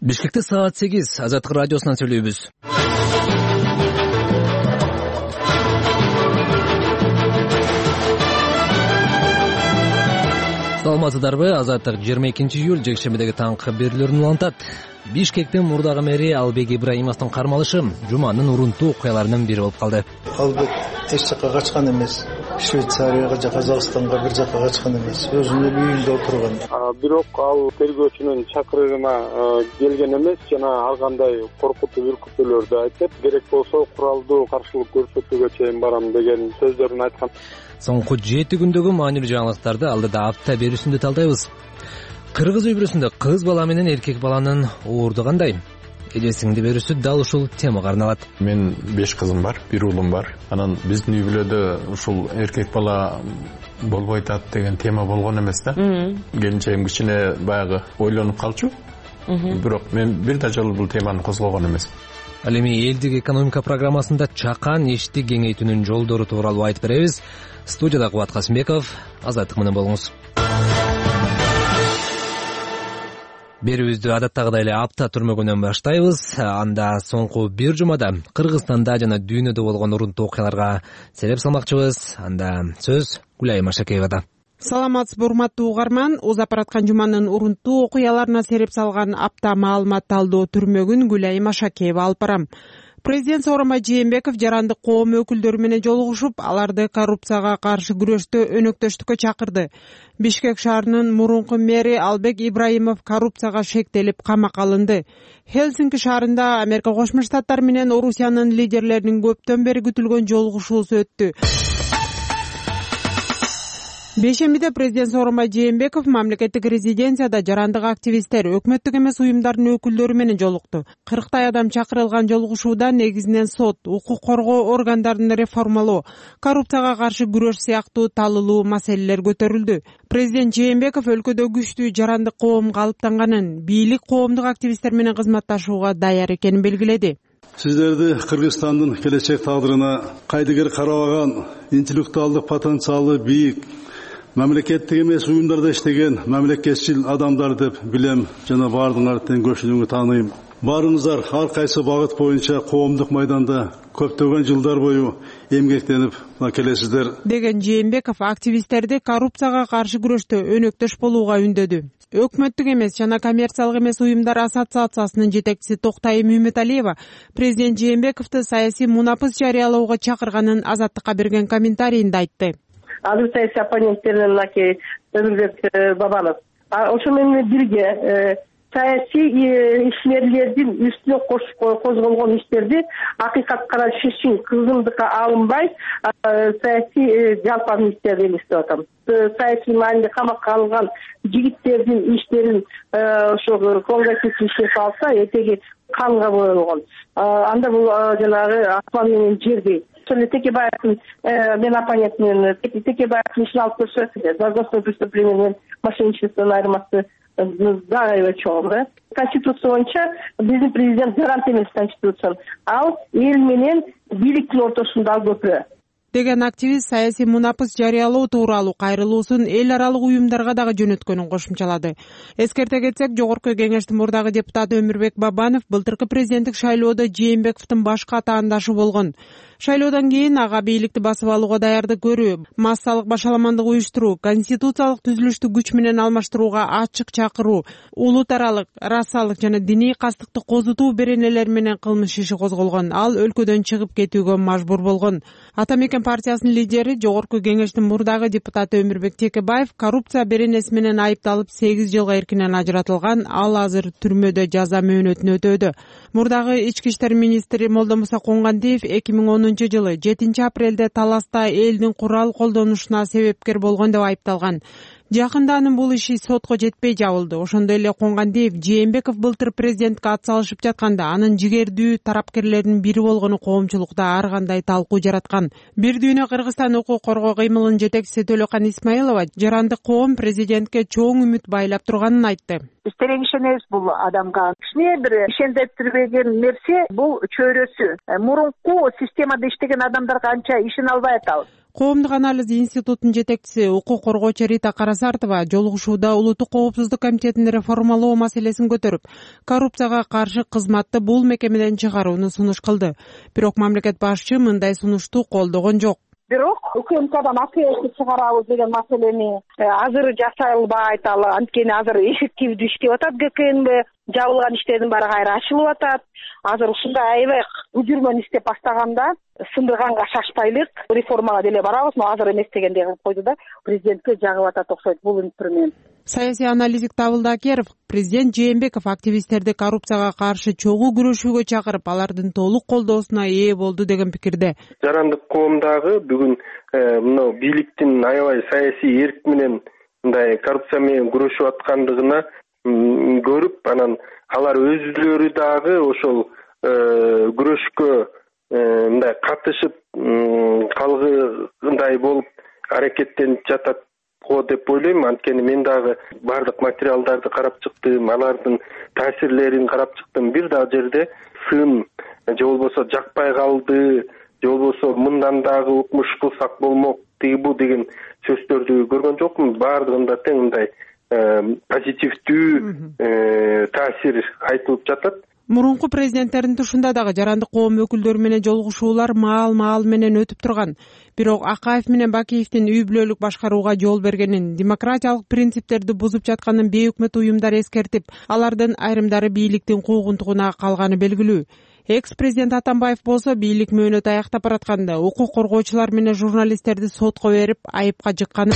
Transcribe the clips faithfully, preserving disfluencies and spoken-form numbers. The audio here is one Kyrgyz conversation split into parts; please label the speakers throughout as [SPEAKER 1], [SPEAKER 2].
[SPEAKER 1] Бишкекте саат сегиз Азаттык радиосунан сүйлөйбүз. Саламатсыздарбы? Азаттык жыйырма экинчи июль жекшембидеги таңкы берүүлөрүн улантат. Бишкектин мурдагы мэри Албек Ибраимовдун кармалышы жуманын урунтуу окуяларынын бири болуп калды.
[SPEAKER 2] Албек эч жакка качкан эмес. Швейцарияга же Казакстанга бир жакка качкан эмес. Өзүнүн үйүндө отурган.
[SPEAKER 3] Бирок ал тергөөчүнүн чакырыгына келген эмес, жана ар кандай коркутуу үркүтүүлөрдү айтып, керек болсо куралдуу каршылык көрсөтүүгө чейин барам деген сөздөрүн айткан.
[SPEAKER 1] Соңку жети күндөгү маанилүү жаңылыктарды алдыда апта берүүсүндө талдайбыз. Кыргыз үй-бүлөсүндө кыз бала менен эркек баланын уурду кандай? Эжесиңди берүүсү дал ушул темага арналат.
[SPEAKER 4] Мен беш кызым бар, бир уулум бар. Анан биздин үй-бүлөдө ушул эркек бала болбой атат деген тема болгон эмес да. Келинчегим кичине баягы ойлонуп калчу. Бирок мен бир да жолу бул теманы козгогон эмес.
[SPEAKER 1] Ал эми элдик экономика программасында чакан ишти кеңейтүүнүн жолдору тууралуу айтып беребиз. Студияда Кубат Касымбеков, Азаттык менен болуңуз. Берүүбүздү адаттагыдай эле апта түрмөгүнөн баштайбыз. Анда соңку бир жумада Кыргызстанда жана дүйнөдө болгон урунтуу окуяларга сереп салмакчыбыз. Анда сөз Гүлайым Ашакеевада.
[SPEAKER 5] Саламатсызбы, урматтуу угарман. Узап бараткан жуманын урунтуу окуяларына сереп салган апта маалымат талдоо түрмөгүн Гүлайым Ашакеева алып барам. Президент Сооронбай Жээнбеков жарандык коом өкүлдөрү менен жолугушуп, аларды коррупцияга каршы күрөштө өнөктөштүккө чакырды. Бишкек шаарынын мурунку мэри Албек Ибраимов коррупцияга шектелип камакка алынды. Хелсинки шаарында Америка Кошмо Штаттары менен Орусиянын лидерлеринин көптөн бери күтүлгөн жолугушуусу өттү. Бейшембиде президент Сооронбай Жээнбеков мамлекеттик резиденцияда жарандык активисттер, өкмөттүк эмес уюмдардын өкүлдөрү менен жолукту. кырктай адам чакырылган жолугушууда негизинен сот, укук коргоо органдарын реформалоо, коррупцияга каршы күрөш сыяктуу талылуу маселелер көтөрүлдү. Президент Жээнбеков өлкөдө күчтүү жарандык коом калыптанганын, бийлик коомдук активисттер менен кызматташууга даяр экенин белгиледи.
[SPEAKER 6] Сиздерди Кыргызстандын келечек тагдырына кайдыгер карабаган, интеллектуалдык потенциалы бийик, мамлекеттик эмес уюмдарда иштеген мамлекетчил адамдар деп билем жана баардыгыңарды тең көпчүлүгү тааныйм. Баарыңыздар ар кайсы багыт боюнча коомдук майданда көптөгөн жылдар бою эмгектенип келесиздер
[SPEAKER 5] деген Жээнбеков активисттерди коррупцияга каршы күрөштө өнөктөш болууга үндөдү. Өкмөттүк эмес жана коммерциялык эмес уюмдар ассоциациясынын жетекчиси Токтайым Мүймөталиева президент Жээнбековду саясий мунапыс жарыялоого чакырганын Азаттыкка берген комментарийинде айтты.
[SPEAKER 7] Азыр саясий оппоненттеринен мынакей Өмүрбек Бабанов ошо менен бирге саясий ишмерлердин үстүнө козголгон иштерди акыйкат караш үчүн кызымдыкка алынбай саясий жалпы амнистия элестеп атам. Саясий маанилде камакка алынган жигиттердин иштерин ошо конгресске иштеп алса этеги канга боелгон. Анда бул жанагы асман менен жердей. Текебаевдин мен оппонент менен Текебаевдин ишин алып көрсө, государственное преступление менен мошенничествонун айырмасы да аябай чоң да. Конституция боюнча биздин президент гарант эмес конституция. Ал эл менен бийликтин ортосундагы көпүрө.
[SPEAKER 5] Деген активист саясий мунапыс жарыялоо тууралуу кайрылуусун эл аралык уюмдарга дагы жөнөткөнүн кошумчалады. Эскерте кетсек, Жогорку Кеңештин мурдагы депутаты Өмүрбек Бабанов былтыркы президенттик шайлоодо Жээнбековдун башкы атаандашы болгон. Шайлоодон кийин ага бийликти басып алууга даярдык көрүү, массалык башаламандык уюштуруу, конституциялык түзүлүштү күч менен алмаштырууга ачык чакыруу, улут аралык, расалык жана диний кастыкты козутуу беренелери менен кылмыш иши козголгон. Ал өлкөдөн чыгып кетүүгө мажбур болгон. Атамекен партиясынын лидери Жогорку Кеңештин мурдагы депутаты Өмүрбек Текебаев коррупция беренеси менен айыпталып сегиз жылга эркинен ажыратылган. Ал азыр түрмөдө жаза мөөнөтүн өтөөдө. Мурдагы ички иштер министри Молдомуса Коңгандиев эки миң онунчу жылы жетинчи апрелде таласта элдин курал колдонушуна себепкер болгон деп айыпталган. Жакында анын бул иши сотко жетпей жабылды. Ошондой эле Коңгандиев Жээнбеков былтыр президентке ат салышып жатканда анын жигердүү тарапкерлеринин бири болгону коомчулукта ар кандай талкуу жараткан. Бир дүйнө Кыргызстан укук коргоо кыймылынын жетекчиси Төлөкан Исмаилова жарандык коом президентке чоң үмүт байлап турганын айтты.
[SPEAKER 8] Биз терең ишенебиз бул адамга. Кичине бир ишендирбеген нерсе бул чөйрөсү. Мурунку системада иштеген адамдарга анча ишене албай атабыз.
[SPEAKER 5] Коомдук анализ институтунун жетекчиси укук коргоочу Рита Карасартова жолугушууда Улуттук коопсуздук комитетин реформалоо маселесин көтөрүп, коррупцияга каршы кызматты бул мекемеден чыгарууну сунуш кылды. Бирок мамлекет башчы мындай сунушту колдогон жок.
[SPEAKER 8] Бирок укмктан акыйсы чыгарабыз деген маселени азыр жасай албайт, ал анткени азыр эффективдүү иштеп атат ГКНБ, жабылган иштердин баары кайра ачылып атат. Азыр ушундай аябай үдүрмөн иштеп баштаганда сындырганга шашпайлык, реформага деле барабыз, но азыр эмес дегендей кылып койду да президентке жагып атат окшойт бул үмүтүрмөн.
[SPEAKER 5] Саясий аналитик Табылды Акеров президент Жээнбеков активисттерди коррупцияга каршы чогуу күрөшүүгө чакырып, алардын толук колдоосуна ээ болду деген пикирде.
[SPEAKER 9] Жарандык коомдагы бүгүн мына бийликтин аябай саясий эрк менен мындай коррупция менен күрөшүп аткандыгына көрүп, анан алар өзүлөрү дагы ошол күрөшкө мындай катышып калгандай болуп аракеттенип жатат деп ойлойм. Анткени мен дагы бардык материалдарды карап чыктым, алардын таасирлерин карап чыктым. Бир дагы жерде сын же болбосо жакпай калды, же болбосо мындан дагы укмуш кылсак болмок тыйбу деген сөздөрдү көргөн жокмун. Бардыгында тең мындай позитивдүү таасир айтылып жатат.
[SPEAKER 5] Мурунку президенттердин тушунда дагы жарандык коом өкүлдөрү менен жолугушуулар маал-маал менен өтүп турган. Бирок Акаев менен Бакиевдин үй бүлөлүк башкарууга жол бергенин, демократиялык принциптерди бузуп жатканын бейөкмөт уюмдар эскертип, алардын айрымдары бийликтин куугунтугуна калганы белгилүү. Экс-президент Атамбаев болсо бийлик мөөнөт аяктап баратканда укук коргоочулар менен журналисттерди сотко берип, айыпка жыкканы.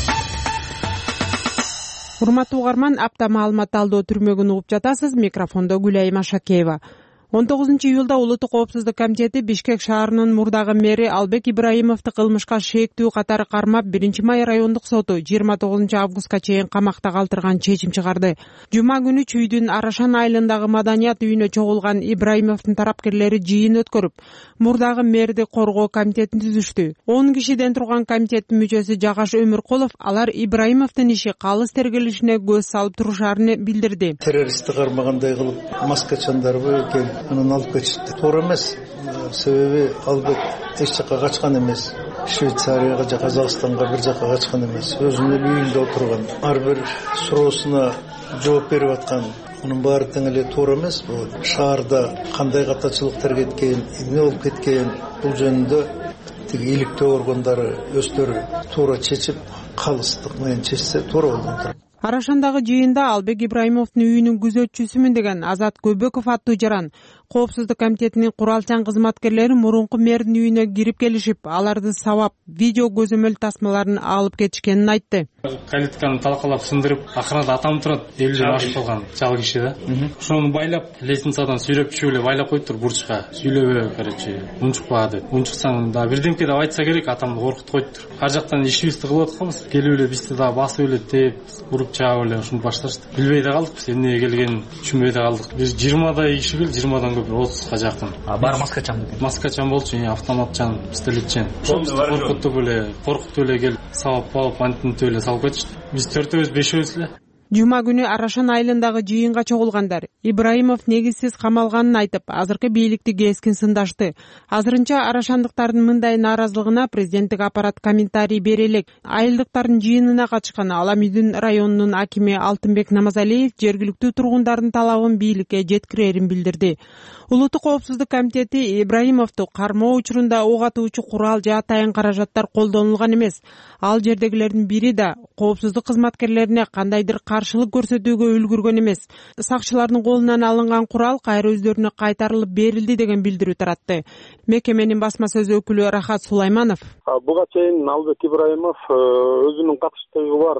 [SPEAKER 5] Урматтуу угарман, апта маалымат талдоо түрмөгүн угуп жатасыз. Микрофондо Гүлайым Ашакеева. он тогузунчу июлда Улуттук коопсуздук комитети Бишкек шаарынын мурдагы мэри Албек Ибраимовду кылмышка шектүү катары кармап, биринчи май райондук соту жыйырма тогузунчу августка чейин камакта калтырган чечим чыгарды. Жума күнү Чүйдүн Арашан айылындагы маданият үйүнө чогулган Ибраимовдун тарапкерлери жыйын өткөрүп, мурдагы мэрди коргоо комитетин түзүштү. он кишиден турган комитеттин мүчөсү Жагаш Өмүркулов алар Ибраимовдун иши калыс тергелишине көз салып турушаарын билдирди.
[SPEAKER 2] Террористти кармагандай кылып маскачандарбы экен, анан алып кетишти. Туура эмес. Себеби Албек эч жака качкан эмес. Швейцарияга же Казакстанга бир жака качкан эмес. Өзүнүн үйүндө отурган. Ар бир суроосуна жооп берип аткан. Мунун баары тең эле туура эмес. Бул шаарда кандай катачылыктар кеткен, эмне болуп кеткен, бул жөнүндө тиги иликтөө органдары өздөрү туура чечип, калыстык менен чечсе туура болот.
[SPEAKER 5] Арашандагы жыйында Албек Ибраимовдун үйүнүн күзөтчүсүмүн деген Азат Көбөков аттуу жаран коопсуздук комитетинин куралчан кызматкерлери мурунку мэрдин үйүнө кирип келишип, аларды сабап, видео көзөмөл тасмаларын алып кетишкенин айтты.
[SPEAKER 10] Калитканы талкалап сындырып, акырында атам турат, элден ашып калган чал киши да. Ошону байлап, лестницадан сүйрөп түшүп эле байлап коюптур бурчка. Сүйлөбө, короче, унчукпа деп. Унчуксаң да бирдемке деп айтса керек, атамды коркутуп коюптур. Ар жактан ишибизди кылып атканбыз. Келип эле бизди да басып эле теп, уруп чаап эле ушуну башташты. Билбей да калдык биз эмнеге келгенин, түшүнбөй да калдык. Биз жыйырмадай киши бел, жыйырмадан көп, отузга жакын.
[SPEAKER 11] А бар маскачан деп.
[SPEAKER 10] Маскачан болчу, автоматчан, пистолетчан. Коркутуп эле, коркутуп эле келип, сабап алып, антинтип эле салып кетишти. Биз төртөөбүз, бешөөбүз эле.
[SPEAKER 5] Жума күнү Арашан айылындагы жыйынга чогулгандар Ибраимов негизсиз камалганын айтып, азыркы бийликти кескин сындашты. Азырынча арашандыктардын мындай нааразылыгына президенттик аппарат комментарий бере элек. Айылдыктардын жыйынына катышкан Аламүйдүн районунун акими Алтынбек Намазалиев жергиликтүү тургундардын талабын бийликке жеткирерин билдирди. Улуттук коопсуздук комитети Ибраимовду кармоо учурунда ок атуучу курал же атайын каражаттар колдонулган эмес. Ал жердегилердин бири да коопсуздук кызматкерлерине кандайдыр каршылык көрсөтүүгө үлгүргөн эмес. Сакчылардын колунан алынган курал кайра өздөрүнө кайтарылып берилди деген билдирүү таратты. Мекеменин басма сөз өкүлү Рахат Сулайманов:
[SPEAKER 3] Буга чейин Албек Ибраимов өзүнүн катыштыгы бар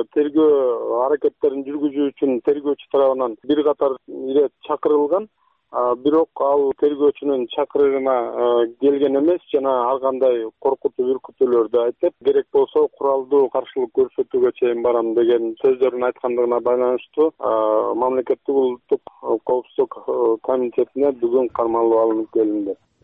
[SPEAKER 3] тергөө аракеттерин жүргүзүү үчүн тергөөчү тарабынан бир катар ирет чакырылган. Бирок ал тергөөчүнүн чакырыгына келген эмес, жана ар кандай коркутуу үркүтүүлөрдү айтып, керек болсо куралдуу каршылык көрсөтүүгө чейин барам деген сөздөрүн айткандыгына байланыштуу мамлекеттик улуттук коопсуздук комитетине бүгүн кармалып алынып келинди.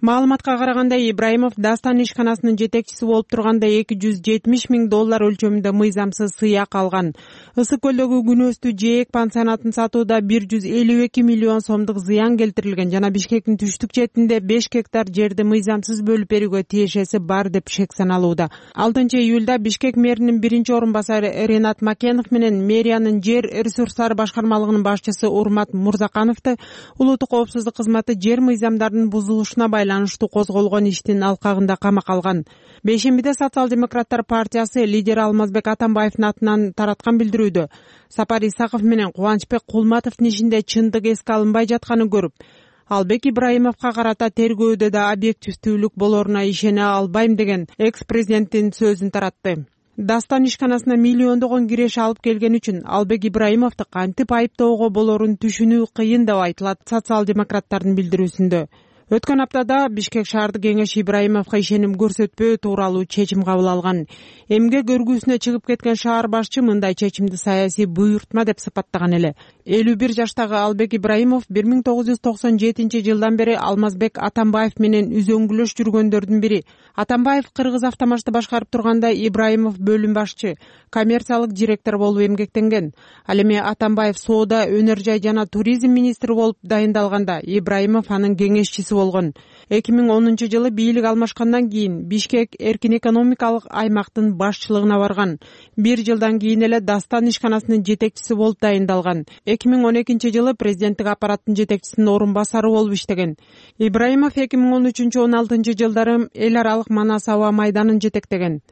[SPEAKER 5] Маалыматка караганда Ибраимов Дастан ишканасынын жетекчиси болуп турганда эки жүз жетимиш миң доллар өлчөмүндө мыйзамсыз сыйак алган. Ысык көлдөгү күнөөстүү жээк пансионатын сатууда бир жүз элүү эки миллион сомдук зыян келтирилген жана Бишкектин түштүк четинде беш гектар жерди мыйзамсыз бөлүп берүүгө тиешеси бар деп шек саналууда. алтынчы июлда Бишкек мэринин биринчи орун басары Ренат Макенов менен мэриянын жер ресурстары башкармалыгынын башчысы Урмат Мурзакановду улуттук коопсуздук кызматы жер мыйзамдарынын бузулушуна байланыштуу козголгон иштин алкагында камакка алган. Бейшембиде Социал-демократтар партиясы лидери Алмазбек Атамбаевдин атынан тараткан билдирүүдө Сапар Исаков менен Кубанычбек Кулматовдун ишинде чындык эске алынбай жатканын көрүп, Албек Ибраимовго карата тергөөдө да объективдүүлүк болоруна ишене албайм деген экс-президенттин сөзүн таратты. Дастан ишканасына миллиондогон киреш алып келген үчүн Албек Ибраимовду кантип айыптоого болорун түшүнүү кыйын деп айтылат социал-демократтардын билдирүүсүндө. Өткөн аптада Бишкек шаардык кеңеш Ибраимовго ишеним көрсөтпөө тууралуу чечим кабыл алган. Эмгек өргүүсүнө чыгып кеткен шаар башчы мындай чечимди саясий буйртма деп сыпаттаган эле. элүү бир жаштагы Албек Ибраимов бир миң тогуз жүз токсон жетинчи жылдан бери Алмазбек Атамбаев менен үзөңгүлөш жүргөндөрдүн бири. Атамбаев Кыргыз автомашты башкарып турганда Ибраимов бөлүм башчы, коммерциялык директор болуп эмгектенген. Ал эми Атамбаев соода, өнөр жай жана туризм министри болуп дайындалганда Ибраимов анын кеңешчиси болгон. эки миң онунчу жылы бийлик алмашкандан кийин Бишкек эркин экономикалык аймактын башчылыгына барган. Бир жылдан кийин эле Дастан ишканасынын жетекчиси болуп дайындалган. эки миң он экинчи жылы президенттик аппараттын жетекчисинин орун басары болуп иштеген. Ибраимов эки миң он үчүнчү он алтынчы жылдары эл аралык Манас аба майданын жетектеген.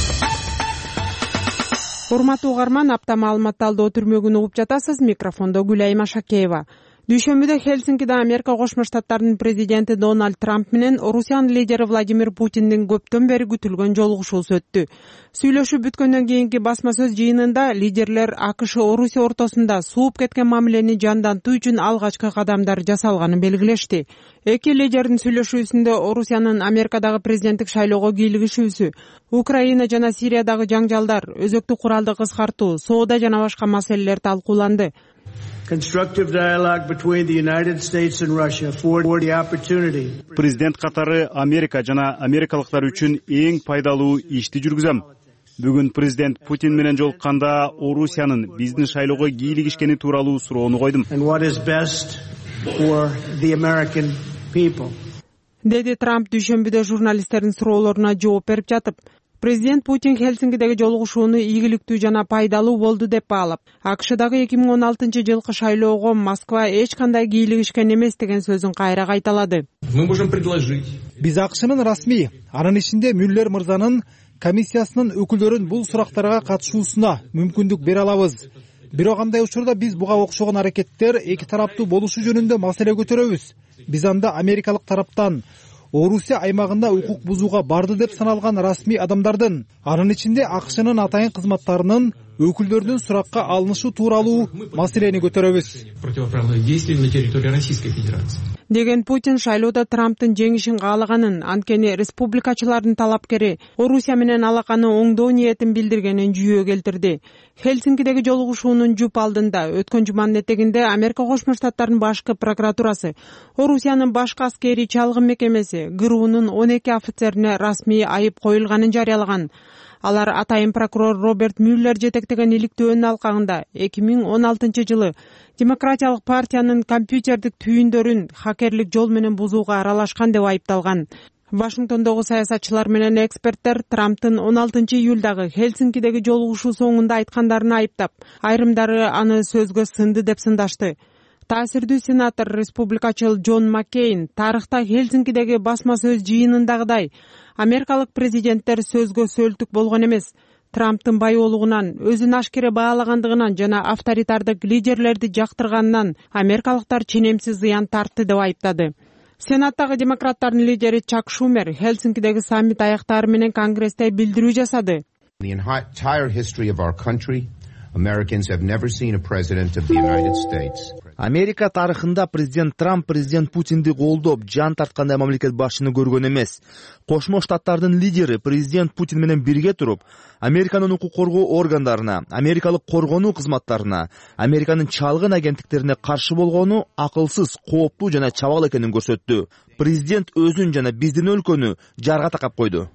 [SPEAKER 5] Урматтуу угарман, апта маалымат талдоо түрмөгүн угуп жатасыз. Микрофондо Гүлайма Шакеева. Дүйшөмбүдө Хельсинкиде Америка Кошмо Штаттарынын президенти Дональд Трамп менен Орусиянын лидери Владимир Путиндин көптөн бери күтүлгөн жолугушуусу өттү. Сүйлөшүү бүткөндөн кийинки басма сөз жыйынында лидерлер АКШ Орусия ортосунда сууп кеткен мамилени жандантуу үчүн алгачкы кадамдар жасалганын белгилешти. Эки лидердин сүйлөшүүсүндө Орусиянын Америкадагы президенттик шайлоого кийлигишүүсү, Украина жана Сириядагы жаңжалдар, өзөктүк куралды кыскартуу, соода жана башка маселелер талкууланды.
[SPEAKER 11] Constructive dialogue between the United States and Russia for the opportunity.
[SPEAKER 12] Президент катары Америка жана америкалыктар үчүн эң пайдалуу ишти жүргүзөм. Бүгүн президент Путин менен жолукканда Орусиянын биздин шайлоого кийлигишкени тууралуу суроону койдум.
[SPEAKER 11] And what is best for the American people.
[SPEAKER 5] Деди Трамп дүйшөмбүдө журналисттердин суроолоруна жооп берип жатып, президент Путин Хельсинкидеги жолугушууну ийгиликтүү жана пайдалуу болду деп баалап, АКШдагы эки миң он алтынчы жылкы шайлоого Москва эч кандай кийлигишкен эмес деген сөзүн кайра кайталады.
[SPEAKER 13] Биз АКШнын расмий, анын ичинде Мюллер мырзанын комиссиясынын өкүлдөрүн бул сурактарга катышуусуна мүмкүндүк бере алабыз. Бирок андай учурда биз буга окшогон аракеттер эки тараптуу болушу жөнүндө маселе көтөрөбүз. Биз анда америкалык тараптан Орусия аймагында укук бузууга барды деп саналган расмий адамдардын, анын ичинде АКШнын атайын кызматтарынын өкүлдөрүнүн суракка алынышы тууралуу маселени көтөрөбүз.
[SPEAKER 5] Деген Путин шайлоодо Трамптын жеңишин каалаганын, анткени республикачылардын талапкери Орусия менен алаканы оңдоо ниетин билдиргенин жүйө келтирди. Хельсинкидеги жолугушуунун жуп алдында өткөн жуманын этегинде Америка Кошмо Штаттарынын башкы прокуратурасы Орусиянын башкы аскерий чалгын мекемеси ГРУнун он эки офицерине расмий айып коюлганын жарыялаган. Алар атайын прокурор Роберт Мюллер жетектеген иликтөөнүн алкагында эки миң он алтынчы жылы Демократиялык партиянын компьютердик түйүндөрүн хакерлик жол менен бузууга аралашкан деп айыпталган. Вашингтондогу саясатчылар менен эксперттер Трамптын он алтынчы июлдагы Хельсинкидеги жолугушуу соңунда айткандарын айыптап, айрымдары аны сөзгө сынды деп сындашты. Таасирдүү сенатор республикачыл Джон Маккейн тарыхта Хельсинкидеги басма сөз жыйынындагыдай америкалык президенттер сөзгө сөөлтүк болгон эмес. Трамптын байоолугунан, өзүн ашкере баалагандыгынан жана авторитардык лидерлерди жактырганынан америкалыктар ченемсиз зыян тартты деп айыптады. Сенаттагы демократтардын лидери Чак Шумер Хельсинкидеги саммит аяктары менен Конгрессте билдирүү жасады.
[SPEAKER 14] The entire history of our country, Americans have never seen a president of the United States Америка тарыхында президент Трамп президент Путинди колдоп, жан тарткандай мамлекет башчыны көргөн эмес. Кошмо Штаттардын лидери президент Путин менен бирге туруп, Американын укук коргоо органдарына, америкалык коргонуу кызматтарына, Американын чалгын агенттиктерине каршы болгону акылсыз, кооптуу жана чабал экенин көрсөттү. Президент өзүн жана биздин өлкөнү жарга такап койду.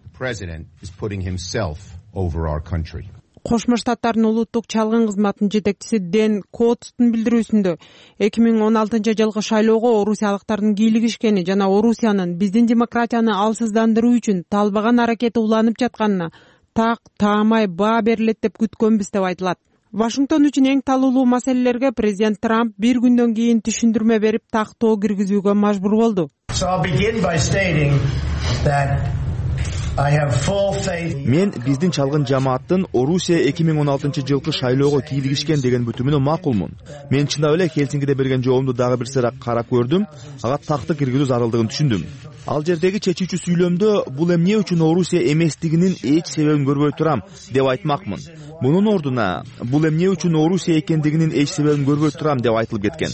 [SPEAKER 5] Кошмо Штаттардын улуттук чалгын кызматынын жетекчиси Дэн Коутстун билдирүүсүндө эки миң он алтынчы жылкы шайлоого орусиялыктардын кийлигишкени жана Орусиянын биздин демократияны алсыздандыруу үчүн талбаган аракети уланып жатканына так таамай баа берилет деп күткөнбүз деп айтылат. Вашингтон үчүн эң талуулуу маселелерге президент Трамп бир күндөн кийин түшүндүрмө берип тактоо киргизүүгө мажбур болду.
[SPEAKER 14] Мен биздин чалгын жамааттын Орусия эки миң он алтынчы жылкы шайлоого кийлигишкен деген бүтүмүнө макулмун. Мен чындап эле Хельсинкиде берген жообумду дагы бир сыйра карап көрдүм, ага такты киргизүү зарылдыгын түшүндүм. Ал жердеги чечүүчү сүйлөмдө бул эмне үчүн Орусия эместигинин эч себебин көрбөй турам деп айтмакмын. Мунун ордуна бул эмне үчүн Орусия экендигинин эч себебин көрбөй турам деп айтылып кеткен.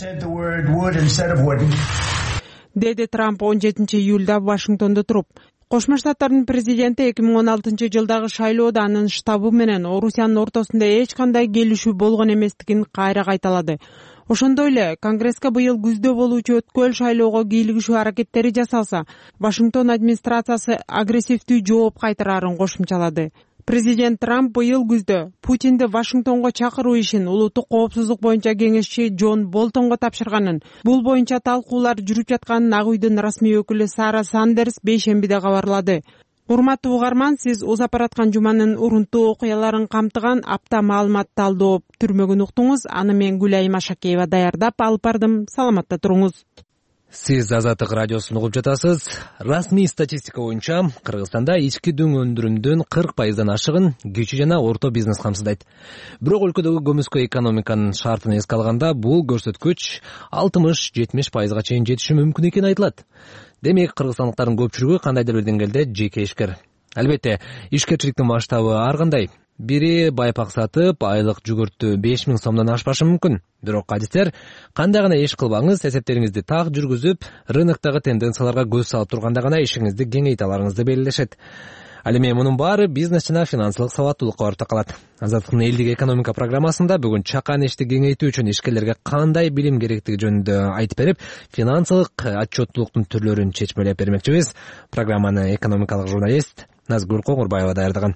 [SPEAKER 5] Деди Трамп он жетинчи июлда Вашингтондо туруп. Кошмо Штаттардын президенти эки миң он алтынчы жылдагы шайлоодо анын штабы менен Орусиянын ортосунда эч кандай келишүү болгон эместигин кайра кайталады. Ошондой эле Конгресске быйыл күздө болуучу өткөл шайлоого кийлигишүү аракеттери жасалса, Вашингтон администрациясы агрессивдүү жооп кайтарарын кошумчалады. Президент Трамп быйыл күздө Путинди Вашингтонго чакыруу ишин улуттук коопсуздук боюнча кеңешчи Джон Болтонго тапшырганын, бул боюнча талкуулар жүрүп жатканын Ак үйдүн расмий өкүлү Сара Сандерс бейшембиде кабарлады. Урматтуу угарман, сиз узап бараткан жуманын урунттуу окуяларын камтыган апта маалымат талдоо түрмөгүн уктуңуз. Аны мен Гүлайым Ашакеева даярдап алып бардым. Саламатта туруңуз.
[SPEAKER 1] Сиз Азаттык радиосун угуп жатасыз. Расмий статистика боюнча Кыргызстанда ички дүң өндүрүмдүн кырк пайыздан ашыгын кичи жана орто бизнес камсыздайт. Бирок өлкөдөгү көмүскө экономиканын шартын эске алганда бул көрсөткүч алтымыш жетимиш пайызга чейин жетиши мүмкүн экени айтылат. Демек, кыргызстандыктардын көпчүлүгү кандайдыр бир деңгээлде жеке ишкер. Албетте, ишкерчиликтин масштабы ар кандай. Бири байпак сатып, айлык жүгүртүү беш миң сомдон ашпашы мүмкүн. Бирок адистер, кандай гана иш кылбаңыз, эсептериңизди так жүргүзүп, рыноктогу тенденцияларга көз салып турганда гана ишиңизди кеңейте аларыңызды белгилешет. Ал эми мунун баары бизнес жана финансылык сабаттуулукка барып такалат. Азаттыктын элдик экономика программасында бүгүн чакан ишти кеңейтүү үчүн ишкерлерге кандай билим керектиги жөнүндө айтып берип, финансылык отчеттуулуктун түрлөрүн чечмелеп бермекчибиз. Программаны экономикалык журналист Назгүл Коңурбаева даярдаган.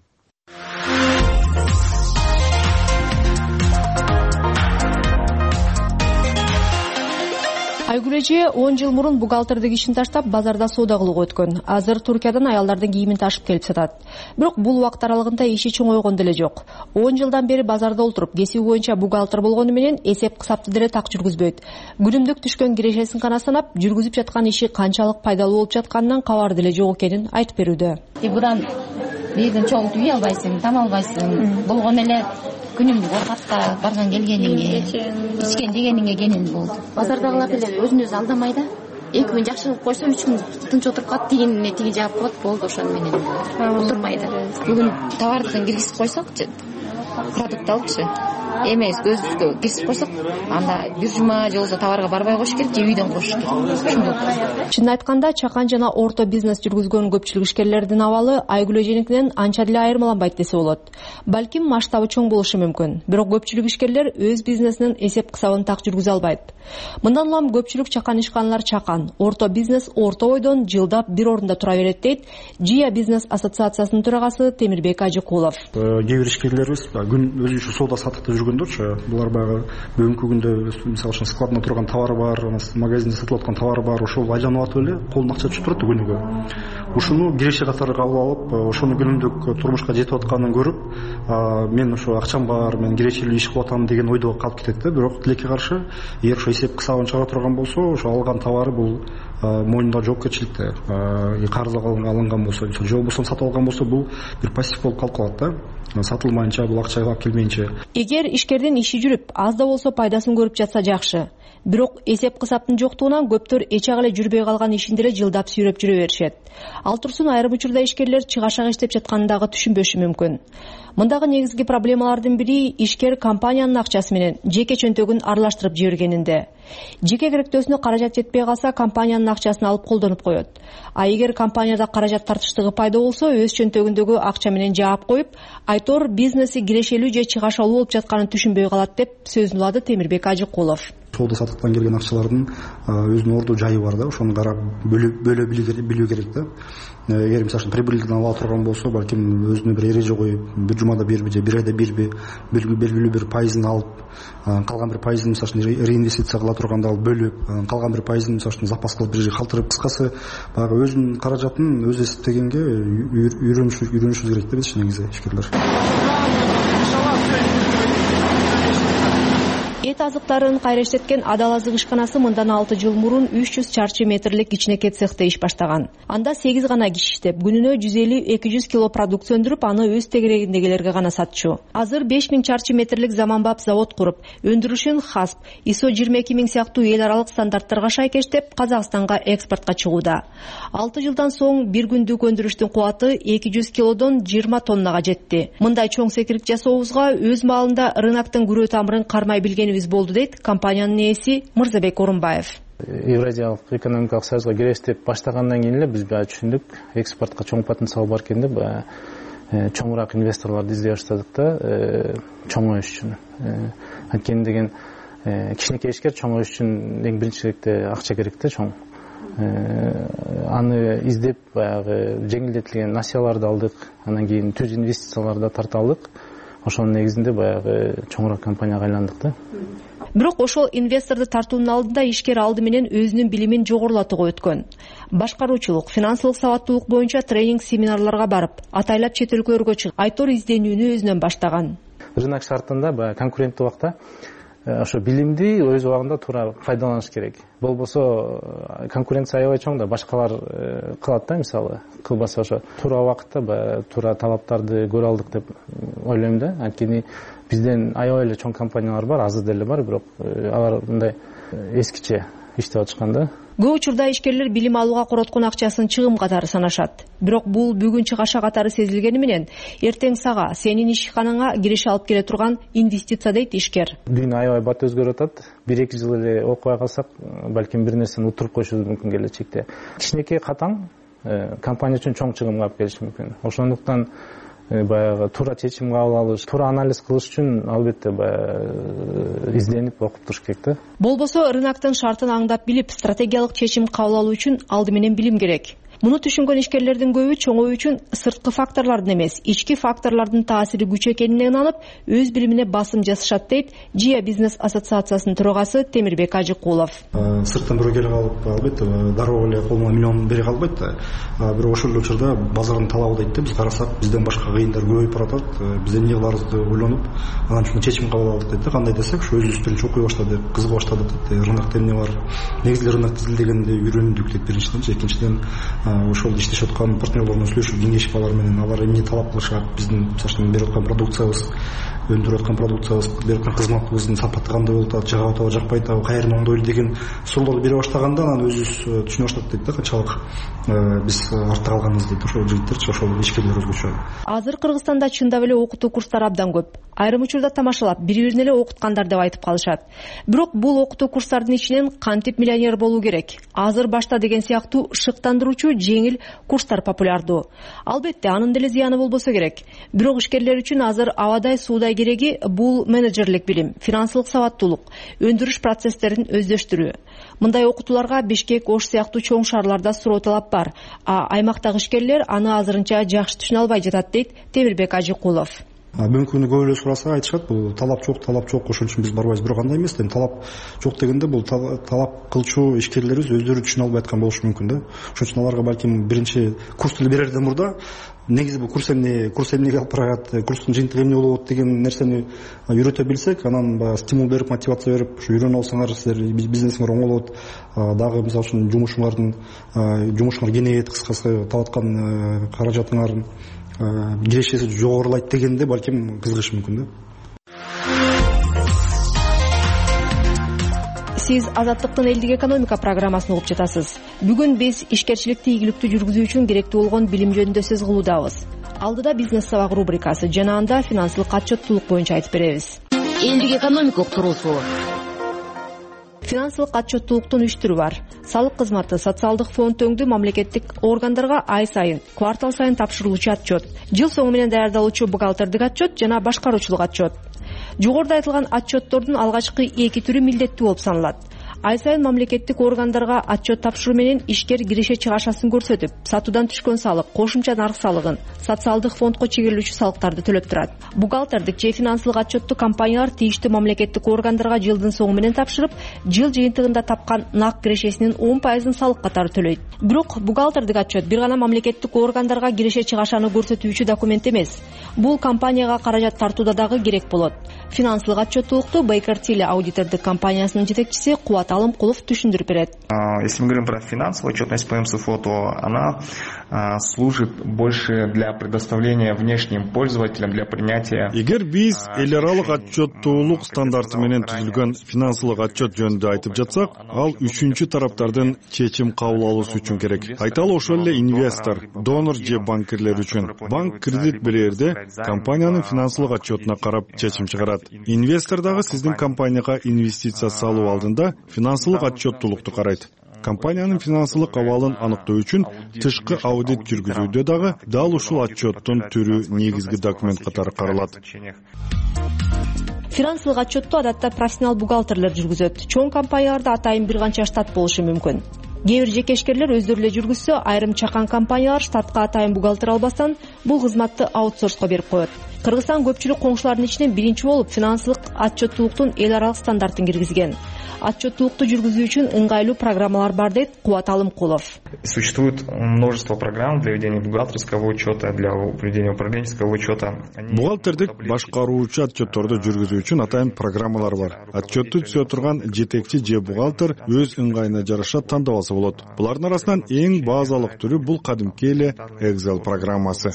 [SPEAKER 15] Айгүл эже он жыл мурун бухгалтердик ишин таштап базарда соода кылууга өткөн. Азыр Туркиядан аялдардын кийимин ташып келип сатат. Бирок бул убакыт аралыгында иши чоңойгон деле жок. он жылдан бери базарда олтуруп, кесиби боюнча бухгалтер болгону менен эсеп кысапты деле так жүргүзбөйт. Күнүмдүк түшкөн кирешесин гана санап, жүргүзүп жаткан иши канчалык пайдалуу болуп жатканынан кабар деле жок экенин айтып берүүдө.
[SPEAKER 16] Будан бирден чогултуп үй албайсың, там албайсың. Болгон эле күнүмдүк оокатка барган келгениңе, ичкен жегениңе кенен болду. Базардагылар деле өзүн өзү алдамай да. Эки күн жакшы кылып койсо, үч күн тынч отуруп калат, тигине тиги жаап коет, болду, ошону менен отурмайды. Бүгүн товардын киргизип койсок, продукт алыпчы, эмес көзүбүзгө киргизип койсок, анда бир жума же болбосо товарга барбай коюш керек, же үйдөн коюш керек.
[SPEAKER 15] Чынын айтканда, чакан жана орто бизнес жүргүзгөн көпчүлүк ишкерлердин абалы Айгүл эженикинен анча деле айырмаланбайт десе болот. Балким масштабы чоң болушу мүмкүн, бирок көпчүлүк ишкерлер өз бизнесинин эсеп кысабын так жүргүзө албайт. Мындан улам көпчүлүк чакан ишканалар чакан, орто бизнес орто бойдон жылдап бир орунда тура берет дейт Жия бизнес ассоциациясынын төрагасы Темирбек Ажыкулов.
[SPEAKER 17] Кээ бир ишкерлерибиз күн өзүнчө соода саттыкта жүргөндөрчү, булар баягы бүгүнкү күндө мисалы үчүн складында турган товары бар, магазинде сатылып аткан товары бар, ошол айланып атып эле колуна акча түшүп турат күнүгө. Ушуну киреше катары кабыл алып, ошону күнүмдүк турмушка жетип атканын көрүп, мен ошо акчам бар, мен кирешелүү иш кылып атам деген ойдо калып кетет да. Бирок тилекке каршы, эгер ошо эсеп кысабын чыгара турган болсо, ошо алган товары бул мойнунда жоопкерчиликте, карыз алынган болсо, же болбосо сатып алган болсо, бул бир пассив болуп калып калат да. Сатылмайынча, бул акча алып келмейинче.
[SPEAKER 15] Эгер ишкердин иши жүрүп, аз да болсо пайдасын көрүп жатса жакшы. Бирок эсеп кысаптын жоктугунан көптөр эч ак эле жүрбөй калган ишин деле жылдап сүйрөп жүрө беришет. Ал турсун айрым учурда ишкерлер чыгашак иштеп жатканын дагы түшүнбөшү мүмкүн. Мындагы негизги проблемалардын бири ишкер компаниянын акчасы менен жеке чөнтөгүн аралаштырып жибергенинде. Жеке керектөөсүнө каражат жетпей калса, компаниянын акчасын алып колдонуп коет. А эгер компанияда каражат тартыштыгы пайда болсо, өз чөнтөгүндөгү акча менен жаап коюп, айтор бизнеси кирешелүү же чыгашалуу болуп жатканын түшүнбөй калат деп сөзүн улады Темирбек Ажыкулов.
[SPEAKER 17] Соода саттыктан келген акчалардын өзүнүн орду жайы бар да, ошону карап бөлө билүү керек да. Эгер мисалы үчүн прибыльден ала турган болсо, балким өзүнө бир эреже коюп, бир жумада бирби же бир айда бирби белгилүү бир пайызын алып, калган бир пайызын мисалы үчүн реинвестиция кыла турганда алып бөлүп, калган бир пайызын мисалы үчүн запас кылып бир жерге калтырып, кыскасы баягы өзүнүн каражатын өзү эсептегенге үйрөнүшүбүз керек да биз негизи ишкерлер.
[SPEAKER 15] Эт азыктарын кайра иштеткен Адал азык ишканасы мындан алты жыл мурун үч жүз чарчы метрлик кичинекей цехте иш баштаган. Анда сегиз гана киши иштеп, күнүнө жүз элүү эки жүз кило продукция өндүрүп, аны өз тегерегиндегилерге гана сатчу. Азыр беш миң чарчы метрлик заманбап завод куруп, өндүрүшүн хасп, ИСО жыйырма эки миң сыяктуу эл аралык стандарттарга шайкештеп, Казакстанга экспортко чыгууда. алты жылдан соң бир күндүк өндүрүштүн кубаты эки жүз килодон жыйырма тоннага жетти. Мындай чоң секирик жасообузга өз маалында рыноктун күрөө тамырын кармай билген болду дейт компаниянын ээси Мырзабек Орунбаев.
[SPEAKER 18] Евразиялык экономикалык союзга киребиз деп баштагандан кийин эле биз баягы түшүндүк, экспортко чоң потенциал бар экен деп, баягы чоңураак инвесторлорду издей баштадык да, чоңоюш үчүн. Анткени деген кичинекей ишкер чоңоюш үчүн эң биринчи керекте акча керек да, чоң. Аны издеп, баягы жеңилдетилген насыяларды алдык, анан кийин түз инвестицияларды тарта алдык. Ошонун негизинде баягы чоңураак компанияга айландык да.
[SPEAKER 15] Бирок ошол инвесторду тартуунун алдында ишкер алды менен өзүнүн билимин жогорулатууга өткөн. Башкаруучулук, финансылык сабаттуулук боюнча тренинг семинарларга барып, атайлап чет өлкөлөргө чыгып, айтор изденүүнү өзүнөн баштаган.
[SPEAKER 18] Рынок шартында баягы конкуренттүү убакта ошо билимди өз убагында туура пайдаланыш керек. Болбосо конкуренция аябай чоң да, башкалар кылат да, мисалы, кылбаса ошо туура убакытта баягы туура талаптарды көрө алдык деп ойлойм да. Анткени бизден аябай эле чоң компаниялар бар, азыр деле бар, бирок алар мындай эскиче иштеп атышкан да.
[SPEAKER 15] Көп учурда ишкерлер билим алууга короткон акчасын чыгым катары санашат. Бирок бул бүгүн чыгаша катары сезилгени менен эртең сага сенин ишканаңа киреше алып келе турган инвестиция дейт ишкер.
[SPEAKER 18] Дүйнө аябай бат өзгөрүп атат. бир эки жыл эле окубай калсак, балким бир нерсени утуруп коюшубуз мүмкүн келечекте. Кичинекей катаң компания үчүн чоң чыгым алып келиши мүмкүн. Ошондуктан баягы туура чечим кабыл алыш, туура анализ кылыш үчүн албетте баягы изденип окуп туруш керек да.
[SPEAKER 15] Болбосо рыноктун шартын аңдап билип, стратегиялык чечим кабыл алуу үчүн алды менен билим керек. Муну түшүнгөн ишкерлердин көбү чоңоюу үчүн сырткы факторлордун эмес, ички факторлордун таасири күч экенине ынанып, өз билимине басым жасашат дейт Жия бизнес ассоциациясынын төрагасы Темирбек Ажыкулов.
[SPEAKER 17] Сырттан бирөө келип алып, албетте дароо эле колуна миллион бере албайт да. Бирок ошол учурда базардын талабы дейт да, биз карасак, бизден башка кыйындар көбөйүп баратат. Биз эмне кыларыбызды ойлонуп, анан үчүн чечим кабыл алдык дейт да. Кандай десек, ошо өзүбүздүн окуй баштадык, кызыга баштадык дейт. Рынокто эмне бар? Негизги рынокто изилдегенде үйрөндүк дейт биринчиден, экинчиден ошол иштешип аткан партнерлор менен сүйлөшүп, кеңешип алар менен, алар эмне талап кылышат, биздин мисалы берип аткан продукциябыз, өндүрүп аткан продукциябыз, берип аткан кызматыбыздын сапаты кандай болуп атат, жагып атабы, жакпай атабы, кайерин оңдойлу деген суроолорду бере баштаганда, анан өзүбүз түшүнө баштадык дейт да, канчалык биз артта калганбыз дейт. Ошол жигиттерчи, ошол ишкерлер өзгөчө.
[SPEAKER 15] Азыр Кыргызстанда чындап эле окутуу курстары абдан көп. Айрым учурда тамашалап, бири-бирин эле окуткандар деп айтып калышат. Бирок бул окутуу курстардын ичинен кантип миллионер болуу керек? Азыр башта деген сыяктуу шыктандыруучу жеңил курстар популярдуу. Албетте, анын деле зыяны болбосо керек. Бирок ишкерлер үчүн азыр абадай суудай кереги бул менеджерлик билим, финансылык сабаттуулук, өндүрүш процесстерин өздөштүрүү. Мындай окутууларга Бишкек, Ош сыяктуу чоң шаарларда суроо талап бар, а аймактагы ишкерлер аны азырынча жакшы түшүнө албай жатат дейт Темирбек Ажыкулов.
[SPEAKER 17] Мүмкүн көп эле сураса айтышат, бул талап жок, талап жок, ошол үчүн биз барбайбыз. Бирок андай эмес, талап жок дегенде бул талап кылчу ишкерлерибиз өздөрү түшүнө албай аткан болушу мүмкүн да. Ошон үчүн аларга балким биринчи курсту берерден мурда негизи бул курс эмне, курс эмнеге алып барат, курстун жыйынтыгы эмне болот деген нерсени үйрөтө билсек, анан баягы стимул берип, мотивация берип, ушу үйрөнүп алсаңар, силер бизнесиңер оңолот, дагы мисалы үчүн жумушуңардын жумушуңар кеңейет, кыскасы табаткан каражатыңардын кирешеси жогорулайт дегенде балким кызыгышы мүмкүн да.
[SPEAKER 15] Сиз Азаттыктын элдик экономика программасын угуп жатасыз. Бүгүн биз ишкерчиликти ийгиликтүү жүргүзүү үчүн керектүү болгон билим жөнүндө сөз кылуудабыз. Алдыда бизнес сабак рубрикасы жана анда финансылык отчеттуулук боюнча айтып беребиз.
[SPEAKER 19] Элдик экономика уктуруусу.
[SPEAKER 15] Финансылык отчеттуулуктун үч түрү бар. Салык кызматы, социалдык фонд өңдүү мамлекеттик органдарга ай сайын, квартал сайын тапшырылуучу отчет, жыл соңу менен даярдалуучу бухгалтердик отчет жана башкаруучулук отчет. Жогоруда айтылган отчеттордун алгачкы эки түрү милдеттүү болуп саналат. Ай сайын мамлекеттик органдарга отчет тапшыруу менен ишкер киреше чыгашасын көрсөтүп, сатуудан түшкөн салык, кошумча нарк салыгын, социалдык фондко чегерилүүчү салыктарды төлөп турат. Бухгалтердик же финансылык отчетту компаниялар тийиштүү мамлекеттик органдарга жылдын соңу менен тапшырып, жыл жыйынтыгында тапкан нак кирешесинин он пайызын салык катары төлөйт. Бирок бухгалтердик отчет бир гана мамлекеттик органдарга киреше чыгашаны көрсөтүүчү документ эмес. Бул компанияга каражат тартууда дагы керек болот. Финансылык отчеттуулукту Бейкер Тилли аудитордук компаниясынын жетекчиси Кубат Алымкулов түшүндүрүп берет.
[SPEAKER 20] Если мы говорим про финансовую отчетность по эм эс эф о, то она служит больше для предоставления внешним пользователям для принятия.
[SPEAKER 6] Эгер биз эл аралык отчеттуулук стандарты менен түзүлгөн финансылык отчет жөнүндө айтып жатсак, ал үчүнчү тараптардын чечим кабыл алуусу үчүн керек. Айталы ошол эле инвестор, донор же банкирлер үчүн. Банк кредит берерде компаниянын финансылык отчетуна карап чечим чыгарат. Инвестор дагы сиздин компанияга инвестиция салуу алдында финансылык отчеттуулукту карайт. Компаниянын финансылык абалын аныктоо үчүн тышкы аудит жүргүзүүдө дагы дал ушул отчеттун түрү негизги документ катары каралат.
[SPEAKER 15] Финансылык отчетту адатта профессионал бухгалтерлер жүргүзөт. Чоң компанияларда атайын бир канча штат болушу мүмкүн. Кээ бир жекешкерлер өздөрү эле жүргүзсө, айрым чакан компаниялар штатка атайын бухгалтер албастан бул кызматты аутсорско берип коет. Кыргызстан көпчүлүк коңшулардын ичинен биринчи болуп финансылык отчеттуулуктун эл аралык стандартын киргизген. Отчеттуулукту жүргүзүү үчүн ыңгайлуу программалар бар дейт Кубат Алымкулов.
[SPEAKER 20] Существует множество программ для ведения бухгалтерского учета, для ведения управленческого учета.
[SPEAKER 6] Бухгалтердик башкаруучу отчетторду жүргүзүү үчүн атайын программалар бар. Отчетту түзө турган жетекчи же бухгалтер өз ыңгайына жараша тандап алса болот. Булардын арасынан эң базалык түрү бул кадимки эле Excel программасы.